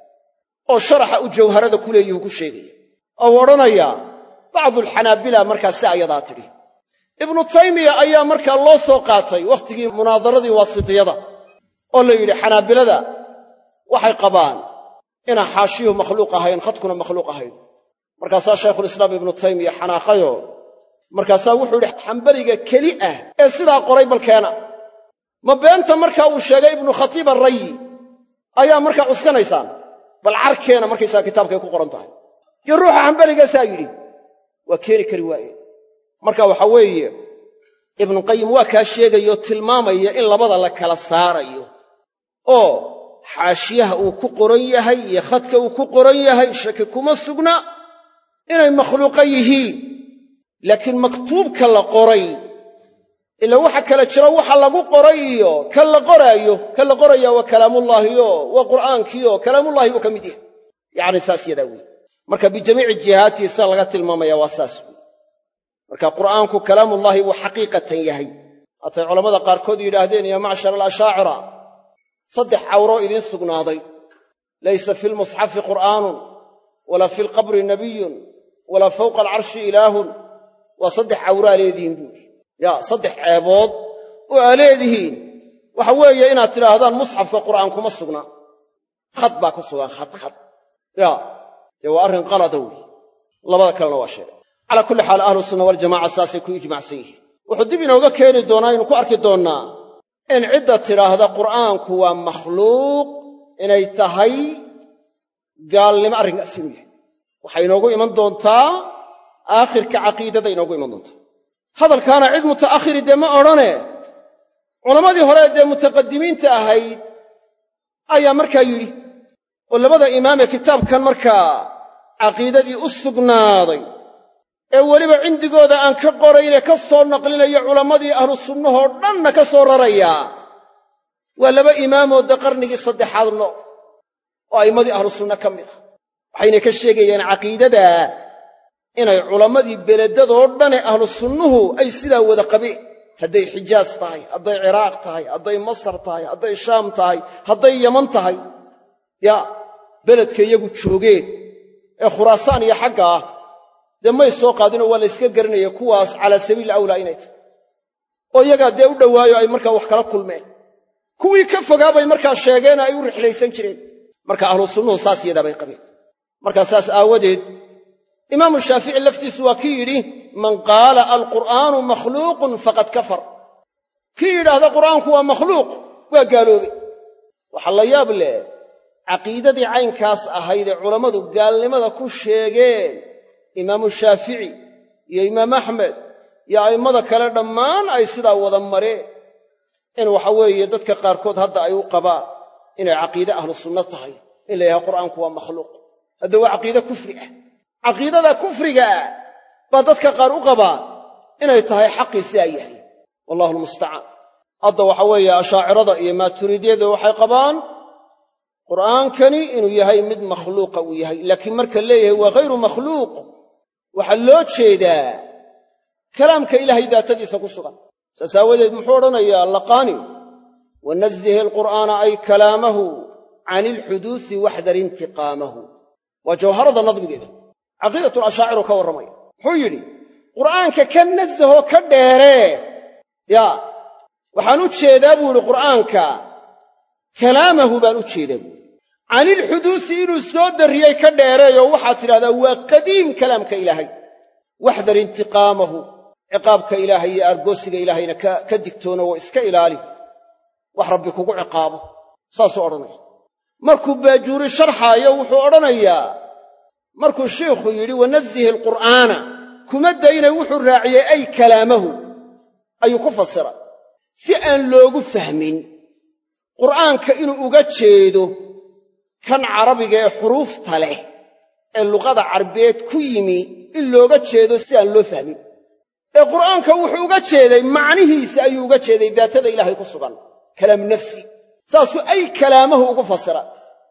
oo sharaxa u jawharada ku leeyihuu ku sheegaya oo odhanayaa bacdulxanaabila markaa si ayadaa tidhi ibnu taymiya ayaa markaa loo soo qaatay wakhtigii munaadaradii waasitiyada oo la yidhi xanaabilada waxay qabaan inaan xaashiyuhu makhluuq ahayn khadkuna makhluuq ahayn markaasaa shaykhulislaam ibnu taymiya xanaaqayoo markaasaa wuxuu yidhi xambaliga keli ah ee sidaa qoray balkeena ma beenta markaa uu sheegay ibnu khatiib arrayi ayaa markaa cuskanaysaan bal carkeena markaysaa kitaabkay ku qoran tahay iyo ruuxa xambaligaasaa yidhi waa keeni kari waaye marka waxaa weeye ibnuqayim waa kaa sheegayoo tilmaamaya in labada la kala saarayo oo xaashiyaha uu ku qoran yahay iyo khadka uu ku qoran yahay shaki kuma sugna inay makhluuqa yihiin laakiin maktuubka la qoray ila waxa kala jiro waxa lagu qoray iyo ka la qoraayo ka la qoraya waa kalaamullaahiyo waa qur'aankiyo kalaamullaahi buu ka mid yahay yacni saas yadaa wey marka bijamiici jihaatihi saa laga tilmaamaya waa saas wey marka qur'aanku kalaamullaahi buu xaqiiqatan yahay hatay culammada qaarkood yidhaahdeen yaa macshar alashaacira saddex cawroo idiin sugnaaday laysa fi lmusxafi qur'aanun walaa fi lqabri nabiyun walaa fawqa alcarshi ilaahun waa saddex cawraa leedihiin buuri yaa saddex ceebood oo aa leedihiin waxa weeye inaad tidhaahdaan musxafka qur'aan kuma sugna khad baa ku sugan khad khad yaa dee waa arrin qalada wey labada kalena waa sheegay calaa kulli xaal ahlu sunna waljamaca saasay ku ijmacsan yihiin wuxuu dib inooga keeni doonaa aynu ku arki doonnaa in cidda tidhaahda qur'aanku waa makhluuq inay tahay gaalnimo arrinkaas inuu yahay waxay inoogu iman doontaa aakhirka caqiidada inoogu iman doontaa hadalkaana cid muta'akhiri dee ma odhane culammadii hore dee mutaqadimiinta ahayd ayaa markaa yidhi oo labada imaam ee kitaabkan markaa caqiidadii u sugnaaday ee weliba cindigooda aan ka qorayne ka soo naqlinaya culammadii ahlu sunnahoo dhanna ka soo rarayaa waa laba imaamoo de qarnigii saddexaad no oo a'immadii ahlu sunna ka mid ah waxayna ka sheegayaan caqiidada inay culammadii beledadoo dhane ahlu sunnuhu ay sidaa wada qabeen hadday xijaas tahay hadday ciraaq tahay hadday masar tahay hadday shaam tahay hadday yaman tahay yaa beledka iyagu joogeen ee khuraasaan iyo xagga ah dee may soo qaadinoo waa la yska garanaya kuwaas calaa sabiili awlaa inay tahay oo iyagaa dee u dhowaayo ay markaa wax kala kulmeen kuwii ka fogaa bay markaa sheegeen ay u rixlaysan jireen marka ahlu sunnuhu saas yadaa bay qabeen markaa saas aawadeed imaamu shaafici laftiisu waa kii yidhi man qaala alqur'aanu makhluuqun faqad kafar kii yidhaahda qur'aanku waa makhluuq waa gaaloobay waxaa la yaab leh caqiidadii caynkaas ahayd ee culammadu gaalnimada ku sheegeen imaamu shaafici iyo imaam axmed iyo a'immada kale dhammaan ay sidaa wada mareen in waxa weeye dadka qaarkood hadda ay u qabaan inay caqiide ahlu sunno tahay in la yidhaha qur'aanku waa makhluuq hadda waa caqiide kufri ah caqiidada kufriga ah baa dadka qaar u qabaan inay tahay xaqii sidaa yahay wallahu almustacaan hadda waxa weeye ashaacirada iyo maaturiidiyada waxay qabaan qur'aankani inuu yahay mid makhluuqa uu yahay laakiin marka leeyahay waa ghayru makhluuq waxaa loo jeedaa kalaamka ilaahay daatadiisa ku sugan saas aawadeed muxuu odhanayaa laqaani wanazzihi alqur'aana ay kalaamahu can ilxuduusi waxdar intiqaamahu waa jawharada nadmigeeda caqiidatu lashaacir ka warramaya muxuu yidhi qur'aanka ka nasahoo ka dheeree yaa waxaan u jeedaa buu yidhi qur'aanka kalaamahu baan u jeedaa buui can ilxuduusi inuu soo darriyey ka dheereeyoo waxaad tidhahdaa waa qadiim kalaamka ilaahay waxdar intiqaamahu ciqaabka ilaahay iyo argoosiga ilaahayna ka digtoono oo iska ilaali wax rabbi kugu ciqaabo saasuu odhanaya markuu baajuuri sharxaayo wuxuu odhanayaa markuu shiikhu yidhi wanazzihi alqur'aana kuma dayna wuxuu raaciyey ay kalaamahu ayuu ku fasira si aan loogu fahmin qur'aanka inuu uga jeedo kan carabiga ee xuruufta leh ee luqada carbeed ku yimi in looga jeedo si aan loo fahmin ee qur'aanka wuxuu uga jeeday macnihiisa ayuu uga jeeday daatada ilaahay ku sugan kalaam nafsi saasuu ay kalaamahu ugu fasira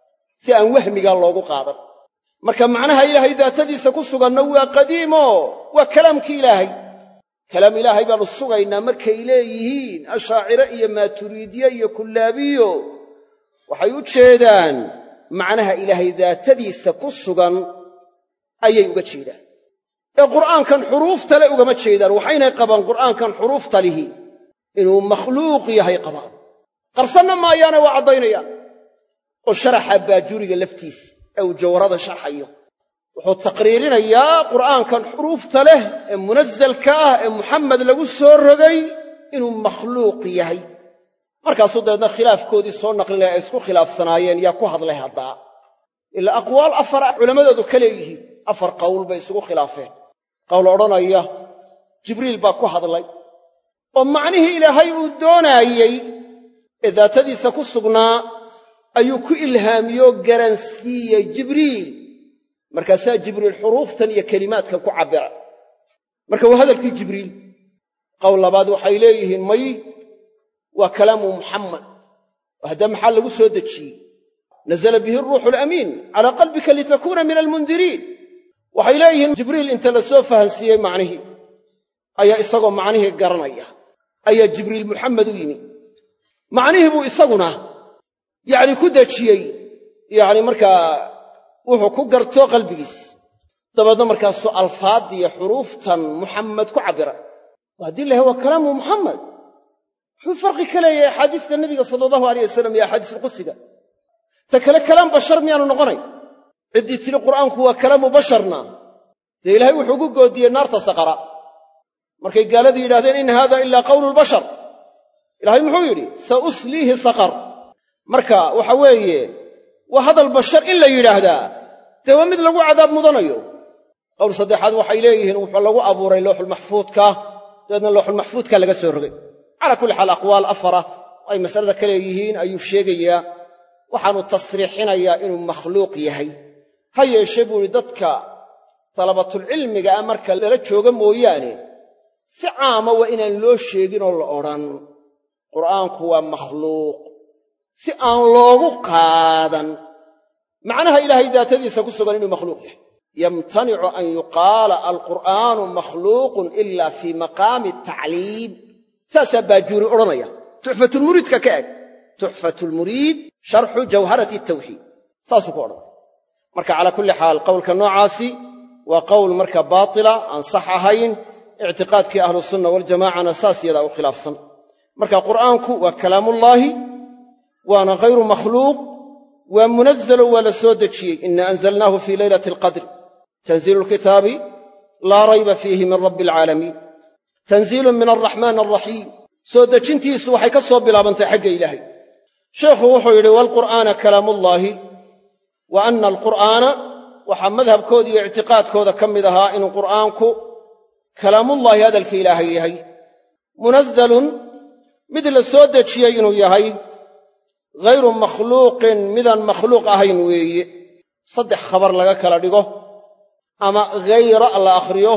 si aan wahmigaa loogu qaadan marka macnaha ilaahay daatadiisa ku suganna waa qadiimo waa kalaamkii ilaahay kalaam ilaahay baanu sugaynaa markay leeyihiin ashaacire iyo maaturiidiye iyo kullaabiyo waxay u jeedaan macnaha ilaahay daatadiisa ku sugan ayay uga jeedaan ee qur'aankan xuruufta le ugama jeedaan waxaynay qabaan qur'aankan xuruufta lihi inuu makhluuq yahay qabaan qarsanna maayaane waa caddaynayaan oo sharaxa baajuuriga laftiisa ee uu jawharada sharxayo wuxuu taqriirinayaa qur'aankan xuruufta leh ee munazzalka ah ee muxamed lagu soo rogay inuu makhluuq yahay markaasuu dabeedna khilaafkoodii soo naqlinaya ay isku khilaafsanaayeen yaa ku hadlay haddaa ilaa aqwaal afar culammadoodu ka leeyihiin afar qowl bay isugu khilaafeen qowl odhanaya jibriil baa ku hadlay oo macnihii ilaahay uu doonaayey ee daatadiisa ku sugnaa ayuu ku ilhaamiyoo garansiiyey jibriil markaasaa jibriil xuruuftan iyo kelimaadkan ku cabbira marka waa hadalkii jibriil qowl labaad waxay leeyihiin may waa kalaamu muxamed oo haddaa maxaa lagu soo dejiyey nazala bihi aruuxu alamiin calaa qalbika litakuuna min almundiriin waxay leeyihiin jibriil inta la soo fahansiiyey macnihii ayaa isagoo macnihii garanaya ayaa jibriil muxamed u yimi macnihii buu isaguna yacni ku dejiyey yacni markaa wuxuu ku garto qalbigiis dabeedna markaasuu alfaadiyo xuruuftan muxamed ku cabbira haddii lahay waa kalaamu muxamed muxuu farqi ka leeyahay axaadiista nebiga sala allahu alayh wasalam iyo axaadiisulqudsiga ta kale kalaam bashar miyaanu noqonay ciddii tidhi qur'aanku waa kalaamu basharna dee ilaahay wuxuu ugu goodiyey naarta saqara markay gaaladu yidhahdeen in haada ilaa qawlu lbashar ilaahay muxuu yidhi sa usliihi saqar marka waxa weeye waa hadal bashar in la yidhaahdaa dee waa mid lagu cadaab mudanayo qowl saddexaad waxay leeyihiin wuxuu lagu abuuray looxulmaxfuudka dabeedna looxulmaxfuudka laga soo rogay calaa kulli xaal aqwaal afara ay masalada ka leeyihiin ayuu sheegayaa waxaanu tasriixinayaa inuu makhluuq yahay ha yeeshee buu idhi dadka dalabatulcilmiga ah marka lala jooga mooyaane si caama waa inaan loo sheeginoo la odhan qur'aanku waa makhluuq si aan loogu qaadan macnaha ilaahay daatadiisa ku sugan inuu makhluuq yahay yamtanicu an yuqaala alqur'aanu makhluuqun ila fii maqaami tacliim saasaa baajuuri odhanaya tuxfatulmuriidka ka eg tuxfatulmuriid sharxu jawharati tawxiid saasuu ku odhanaya marka calaa kulli xaal qowlka noocaasi waa qowl marka baatila aan sax ahayn ictiqaadkii ahlusunna waljamaacana saas yadaa u khilaafsan marka qur'aanku waa kalaamullaahi waana ghayru makhluuq waa munazalo waa la soo dejiyey ina anzalnaahu fii leylati alqadri tanziilu lkitaabi laa rayba fiihi min rabbi alcaalamiin tanziilun min alraxmaan alraxiim soo dejintiisu waxay ka soo bilaabantay xagga ilaahay sheekhu wuxuu yidhi waalqur'aana kalaamullaahi wa anna alqur'aana waxaa madhabkooda iyo ictiqaadkooda ka mid ahaa inuu qur'aanku kalaamullaahi hadalka ilaahay yahay munazalun mid la soo dejiyey inuu yahay ghayru makhluuqin midaan makhluuq ahayn weeye saddex khabar laga kala dhigo ama ghayra la akhriyo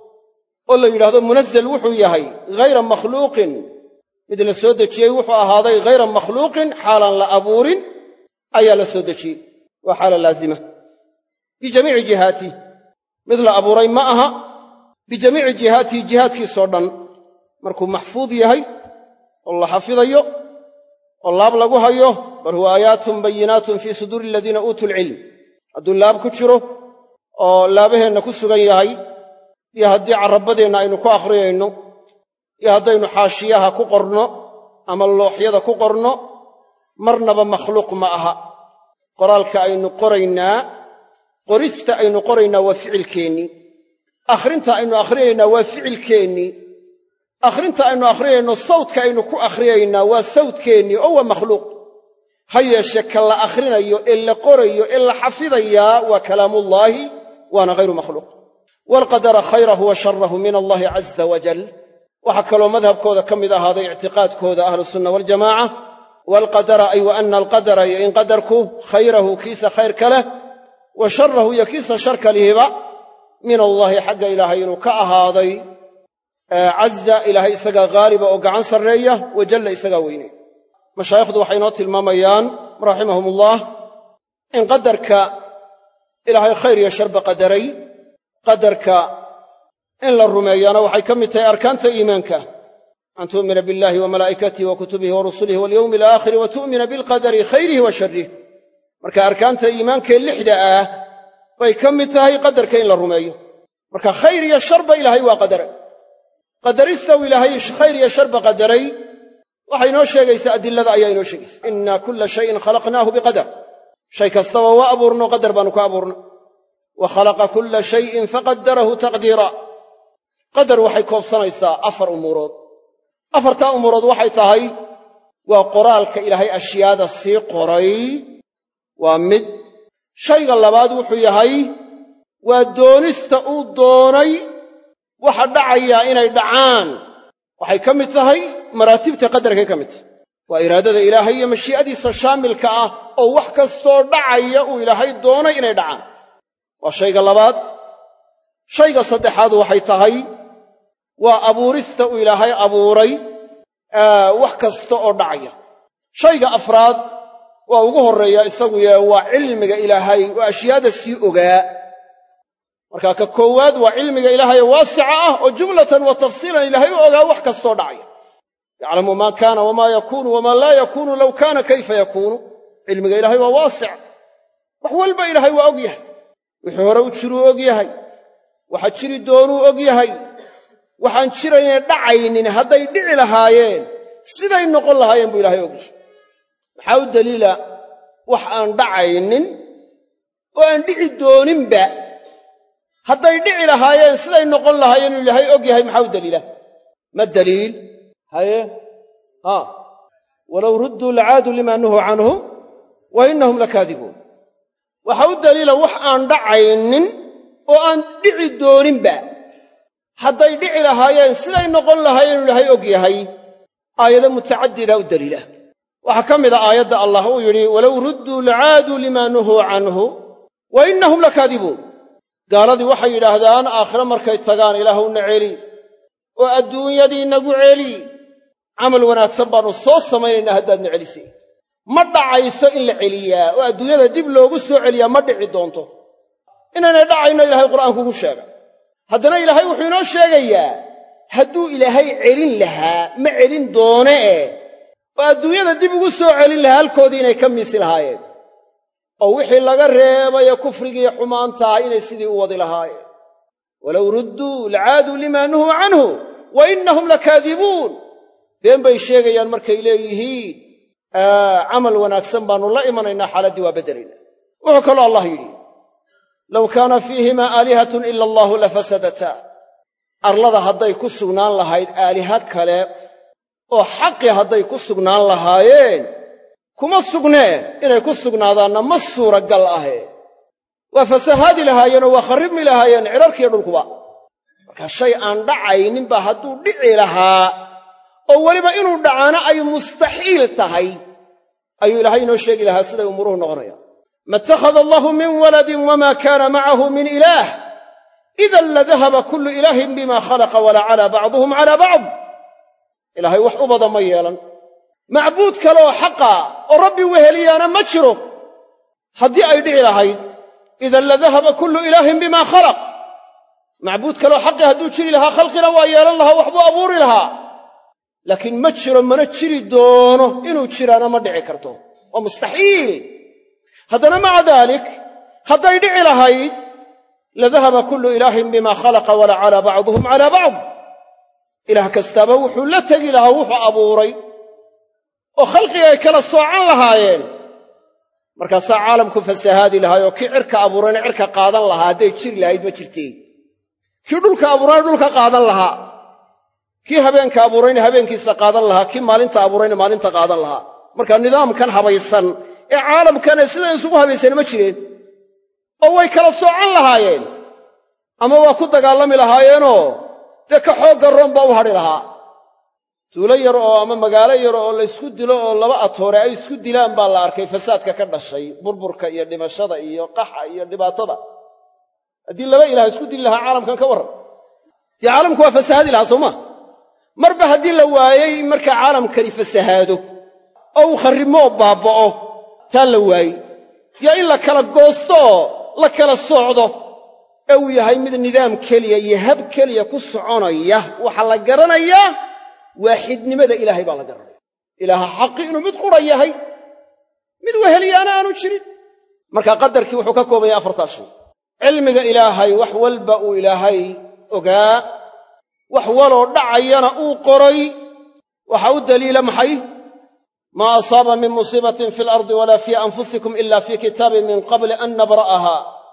oo la yidhaahdo munazal wuxuu yahay ghayra makhluuqin mid la soo dejiyey wuxuu ahaaday ghayra makhluuqin xaalaan la abuurin ayaa la soo dejiyey waa xaala laazima bijamiici jihaatih mid la abuuray ma aha bijamiici jihaatihi jihaadkiisoo dhan markuu maxfuud yahay oo la xafidayo oo laab lagu hayo bal huwa aayaatun bayinaatun fii suduuri aladiina uutuu lcilm hadduu laab ku jiro oo laabaheenna ku sugan yahay iyo haddii carrabadeenna aynu ku akhriyayno iyo haddaynu xaashiyaha ku qorno ama looxyada ku qorno marnaba makhluuq ma aha qoraalka aynu qoraynaa qorista aynu qoraynaa waa ficilkeennii akhrinta aynu akhriyaynaa waa ficilkeennii akhrinta aynu akhriyayno sawdka aynu ku akhriyaynaa waa sawdkeennii oo waa makhluuq ha yeeshe ka la akhrinayo ee la qorayo ee la xafidayaa waa kalaamullaahi waana hayru makhluuq waalqadara khayrahu wa sharahu min allahi caza wajal waxaa kaloo madhabkooda ka mid ahaaday ictiqaadkooda ahlusunna waljamaaca waalqadara ay wa ana alqadara iyo in qadarku khayrahu kiisa khayrka leh wa sharahu iyo kiisa sharka lihiba min allaahi xagga ilaahay inuu ka ahaaday caza ilaahay isagaa haaliba oo gacan sarreeya wajalla isagaa weyne mashaayikhdu waxay inoo tilmaamayaan raximahumullah in qadarka ilaahay khayr iyo sharba qadaray qadarka in la rumeeyaana waxay ka mid tahay arkaanta iimaanka an tu'mina billahi wa malaa'ikatihi wa kutubihi wa rusulihi walyowmi alaakhiri wa tu'mina bilqadari khayrihi wa sharrih marka arkaanta iimaankee lixda ah bay ka mid tahay qadarka in la rumeeyo marka khayr iyo sharba ilaahay waa qadaray qadarista uu ilaahay khayr iyo sharba qadaray waxay inoo sheegaysaa adilada ayaa inoo sheegaysa inna kulla shayin khalaqnaahu biqadar shay kastaba waa abuurno qadar baanu ka abuurna wa khalaqa kulla shayin faqaddarahu taqdiira qadar waxay koobsanaysaa afar umuurood afartaa umuurood waxay tahay waa qoraalka ilaahay ashyaada sii qoray waa mid shayga labaad wuxuu yahay waa doonista uu doonay waxa dhacayaa inay dhacaan waxay ka mid tahay maraatibta qadarkay ka mid tahay waa iraadada ilaahay iyo mashii'adiisa shaamilka ah oo wax kastoo dhacaya uu ilaahay doonay inay dhacaan waa shayga labaad shayga saddexaad waxay tahay waa abuurista uu ilaahay abuuray wax kasta oo dhacaya shayga afraad waa ugu horreeya isagu yee waa cilmiga ilaahay oo ashyaada sii ogaa markaa ka koowaad waa cilmiga ilaahay waasica ah oo jumlatan wa tafsiilan ilaahay u ogaa wax kastoo dhacaya yaclamu maa kaana wamaa yakuunu wamaa laa yakuunu low kaana kayfa yakuunu cilmiga ilaahay waa waasic wax walba ilaahay waa og yahay wixii hore u jiruu og yahay waxa jiri doonuu og yahay waxaan jiraynay dhacaynin hadday dhici lahaayeen siday noqon lahaayeen buu ilaahay og yahay maxaa u daliila wax aan dhacaynin oo aan dhici dooninba hadday dhici lahaayeen siday noqon lahaayeen inuu ilaahay og yahay maxaa u daliila ma daliil haye haa walow rudduu lacaaduu limaa nuhuu canhu wa innahum lakaadibuun waxa u daliila wax aan dhacaynin oo aan dhici dooninba hadday dhici lahaayeen siday noqon lahaayeen inuu ilaahay og yahay aayado mutacadida u daliila waxaa ka mid a aayadda allah uu yidhi walow rudduu lacaaduu limaa nuhuu canhu wa innahum lakaadibuun gaaladii waxay yidhaahdaan aakhire markay tagaan ilaahowna celi oo adduunyadii nagu celi camal wanaagsan baannu soo samaynaynaa haddaadna celisay ma dhacayso in la celiyaa oo adduunyada dib loogu soo celiyaa ma dhici doonto inaynay dhacayno ilaahay qur'aanku ku sheega haddana ilaahay wuxuu inoo sheegayaa hadduu ilaahay celin lahaa ma celin doone eh oo adduunyada dib ugu soo celin lahaa halkoodii inay ka miisi lahaayeen oo wixii laga reebaye kufrigiiyo xumaantaha inay sidii u wadi lahaayeen walow rudduu lacaaduu limaa nuhuu canhu wa innahum lakaadibuun been bay sheegayaan markay leeyihiin camal wanaagsan baannu la imanaynaa xaaladdii waa beddelaynaa wuxuu kaloo allah yidhi low kaana fiihimaa aalihatun ila allahu lafasadataa arlada hadday ku sugnaan lahayd aaliha kale oo xaqi hadday ku sugnaan lahaayeen kuma sugnee inay ku sugnaadaanna ma suuragal ahe waa fasahaadi lahaayeenoo waa kharribmi lahaayeen cirarkiiyo dhulkuba marka shay aan dhacayninba hadduu dhici lahaa oo weliba inuu dhacaana ay mustaxiil tahay ayuu ilaahay inoo sheegi lahaa siday umuruhu noqonayaan ma ittakhada allahu min waladin wamaa kaana macahu min ilaah idan ladahaba kullu ilaahin bimaa khalaqa walacalaa bacduhum calaa bacd ilaahay wax u badan ma yeelan macbuud kale oo xaqa oo rabbi weheliyaana ma jiro haddii ay dhici lahayd idan ladahaba kullu ilaahin bimaa khalaq macbuud kaloo xaqi hadduu jiri lahaa khalqina waa yeelan lahaa waxbuu abuuri lahaa laakiin ma jiro mana jiri doono inuu jiraana ma dhici karto waa mustaxiil haddana maca daalik hadday dhici lahayd ladahaba kullu ilaahin bimaa khalaqa walacala bacduhum calaa bacd ilaah kastaaba wuxuu la tegi lahaa wuxuu abuuray oo khalqiga ay kala soocan lahaayeen markaasaa caalamku fasahaadi lahaayoo kii cirka abuurayna cirka qaadan lahaa hadday jiri lahayd ma jirteen kii dhulka abuurayna dhulka qaadan lahaa kii habeenka abuurayna habeenkiisa qaadan lahaa kii maalinta abuurayna maalinta qaadan lahaa marka nidaamkan habaysan ee caalamkana sidan isugu habaysan ma jireen oo way kala soocan lahaayeen ama waa ku dagaalami lahaayeenoo dee ka xoogga roon baa u hadhi lahaa tuulo yar oo ama magaalo yar oo la ysku dilo oo laba atoore ay isku dilaan baa la arkay fasaadka ka dhashay burburka iyo dhimashada iyo qaxa iyo dhibaatada haddii laba ilaah isku dili lahaa caalamkan ka warran dee caalamku waa fasahaadi lahaa soo maa marba haddii la waayey markaa caalamkani fasahaado oo uu kharrimo oo baabba'o taa la waayey yaa in la kala goosto oo la kala socdo ee uu yahay mid nidaam keliya iyo hab keliya ku soconaya waxaa la garanayaa waaxidnimada ilaahay baa la garanaya ilaaha xaqi inuu mid qura yahay mid weheliyaana aanu jirin marka qadarkii wuxuu ka kooban yahay afartaa shay cilmiga ilaahay wax walba uu ilaahay ogaa wax waloo dhacayana uu qoray waxa u daliila maxay maa asaaba min musiibatin fi alardi walaa fii anfusikum ila fii kitaabin min qabli an nabra'aha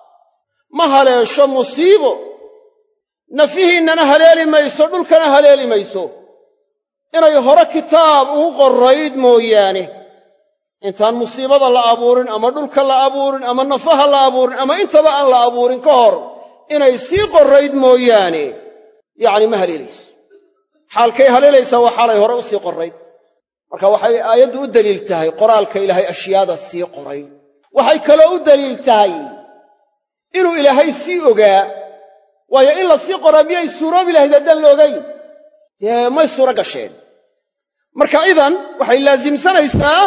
ma haleesho musiibo nafihiinnana haleeli mayso dhulkana haleeli mayso inay hore kitaab ugu qorrayd mooyaane intaan musiibada la abuurin ama dhulka la abuurin ama nafaha la abuurin ama intaba aan la abuurin ka hor inay sii qorrayd mooyaane yacni ma haleelayso xaalkay haleelaysaa waa xaalay hore u sii qorrayd marka waxay aayaddu u daliil tahay qoraalka ilaahay ashyaada sii qoray waxay kaloo u daliil tahay inuu ilaahay sii ogaa waayo in la sii qoraa miyay suuroobi lahayd haddaan la ogayn dee may suuro gasheen marka idan waxay laasimsanaysaa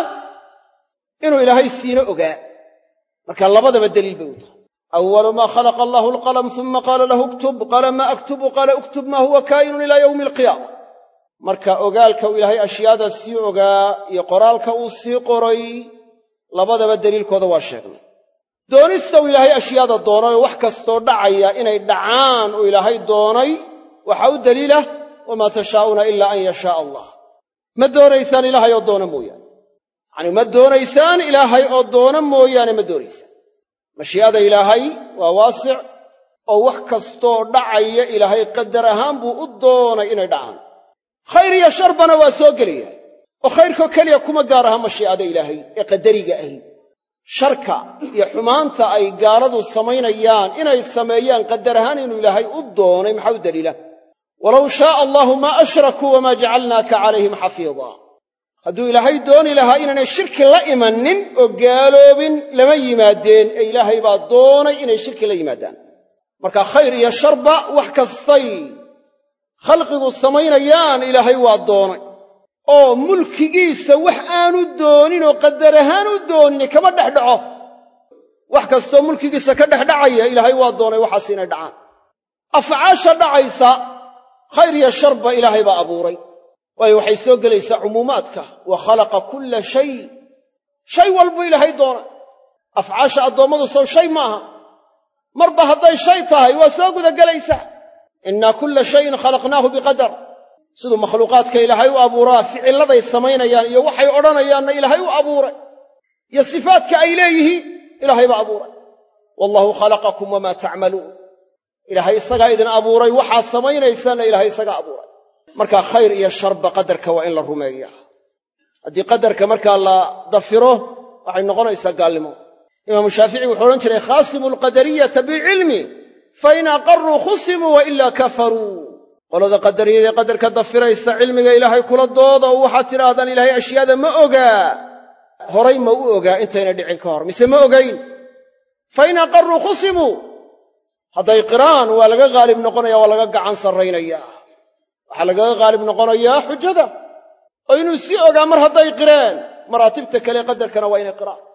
inuu ilaahay siina ogaa marka labadaba daliil bay u tahay awalu maa khalaqa allahu alqalam uma qaala lahu uktub qaala maa aktubu qaala uktub maa huwa kaa'inun ilaa yowmi alqiyaama marka ogaalka uu ilaahay ashyaada sii ogaa iyo qoraalka uu sii qoray labadaba daliilkooda waa sheegnay doonista uu ilaahay ashyaada doonay oo wax kastoo dhacaya inay dhacaan uu ilaahay doonay waxaa u daliilah wamaa tashaa'uuna ilaa an yashaa allah ma doonaysaan ilaahay oo doona mooyaane yacanii ma doonaysaan ilaahay oo doona mooyaane ma doonaysaan mashii'ada ilaahay waa waasic oo wax kastoo dhacaya ilaahay qadar ahaan buu u doonay inay dhacaan khayr iyo sharbana waa soo gelayaa oo khayrkoo keliya kuma gaar aha mashii'ada ilaahay ee qadariga ahi sharka iyo xumaanta ay gaaladu samaynayaan inay sameeyaan qadar ahaan inuu ilaahay u doonay maxaa u daliila walow shaaa allahu maa ashrakuu wamaa jacalnaaka calayhim xafiidaa hadduu ilaahay dooni lahaa inaanay shirki la imanin oo gaaloobin lama yimaadeen ee ilaahay baa doonay inay shirki la yimaadaan marka khayr iyo sharba wax kastay khalqigu samaynayaan ilaahay waa doonay oo mulkigiisa wax aanu doonin oo qadar ahaan u doonin kama dhex dhaco wax kastoo mulkigiisa ka dhex dhacaya ilaahay waa doonay waxaas inay dhacaan afcaasha dhacaysa khayr iyo sharba ilaahay baa abuuray waayo waxay soo gelaysaa cumuumaadka wa khalaqa kulla shay shay walbuu ilaahay doonay afcaasha addoommadu sow shay maaha marba hadday shay tahay waa soo gudagelaysaa innaa kulla shayin khalaqnaahu biqadar siduu makhluuqaadka ilaahay u abuuraa ficilladay samaynayaan iyo waxay odhanayaanna ilaahay u abuuray iyo sifaadka ay leeyihiin ilaahay baa abuuray wallaahu khalaqakum wamaa tacmaluun ilaahay isagaa idin abuuray waxaad samaynaysaanna ilaahay isagaa abuuray markaa khayr iyo sharba qadarka waa in la rumeeyaa haddii qadarka markaa la dafiro waxay noqonaysaa gaalnimo imaamu shaafici wuxuu odhan jiray khaasimu alqadariyata bilcilmi fa in aqarruu khusimuu wa ilaa kafaruu qolada qadariyadae qadarka dafiraysa cilmiga ilaahay kula dooda oo waxaad tidhaahdaan ilaahay ashyaada ma ogaa horay ma u ogaa intayna dhicin ka hor mise ma ogayn fa in aqarruu khusimuu hadday qiraan waa laga haalib noqonaya waa laga gacan sarraynayaa waxaa lagaga haalib noqonayaa xujada oo inuu sii ogaa mar hadday qireen maraatibta kale qadarkana waa inay qiraan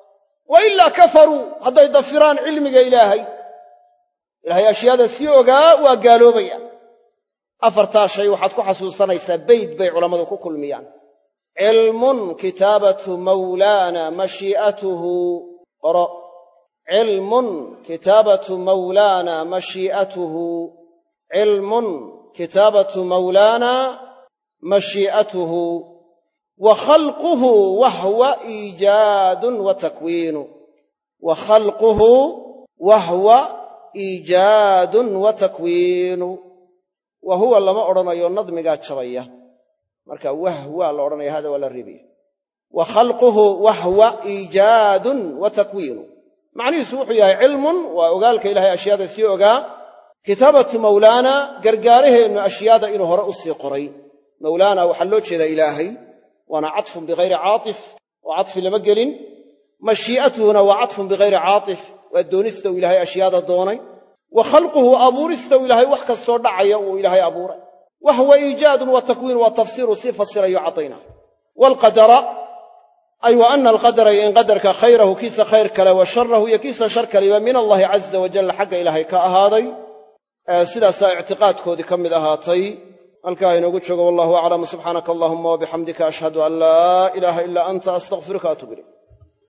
wa ilaa kafaruu hadday dafiraan cilmiga ilaahay ilaahay ashyaada sii ogaa waa gaaloobayaan. afartaa shay waxaad ku xasuusanaysaa bayd bay culammadu ku kulmiyaan. cilmun kitaabatu mawlaana mashii'atuhu qoro cilmun kitaabatu mawlaana mashii'atuhu cilmun kitaabatu mawlaana mashii'atuhu wa khalquhu wahwa iijaadun wa takwiinu wa khalquhu wahwa iijaadun wa takwiinu wa huwa lama odhanayo nadmigaa jabaya marka wahwa la odhanaya hada waa la reebaya wa khalquhu wahwa iijaadun wa takwiinu macnihiisu wuxuu yahay cilmun waa ogaalka ilaahay ashyaada sii ogaa kitaabatu mawlaana gargaaraheennu ashyaada inuu hore u sii qoray mawlaana waxaa loo jeedaa ilaahay waana caطfun bikayri caaطif oo caطfi lama gelin mashii'atuhuna waa caطfun bikayri caaطif waa doonista uu ilaahay ashyaada doonay wa khalquhu abuurista uu ilaahay wax kastoo dhacaya uu ilaahay abuuray wahwa iijaadun wa takwiin waa tafsiiru sii fasirayo caddayna waalqadara ay wa ana alqadara iyo in qadarka khayrahu kiisa khayr kale wa sharahu iyo kiisa shar kaleba min allahi caza wajalla xagga ilaahay ka ahaaday sidaasaa ictiqaadkoodii ka mid ahaatay halkaa inoogu joogo wallahu aclam subxaanaka allahuma wabixamdika ashhadu an laa ilaaha ilaa anta astaqfiruka atuub ilayk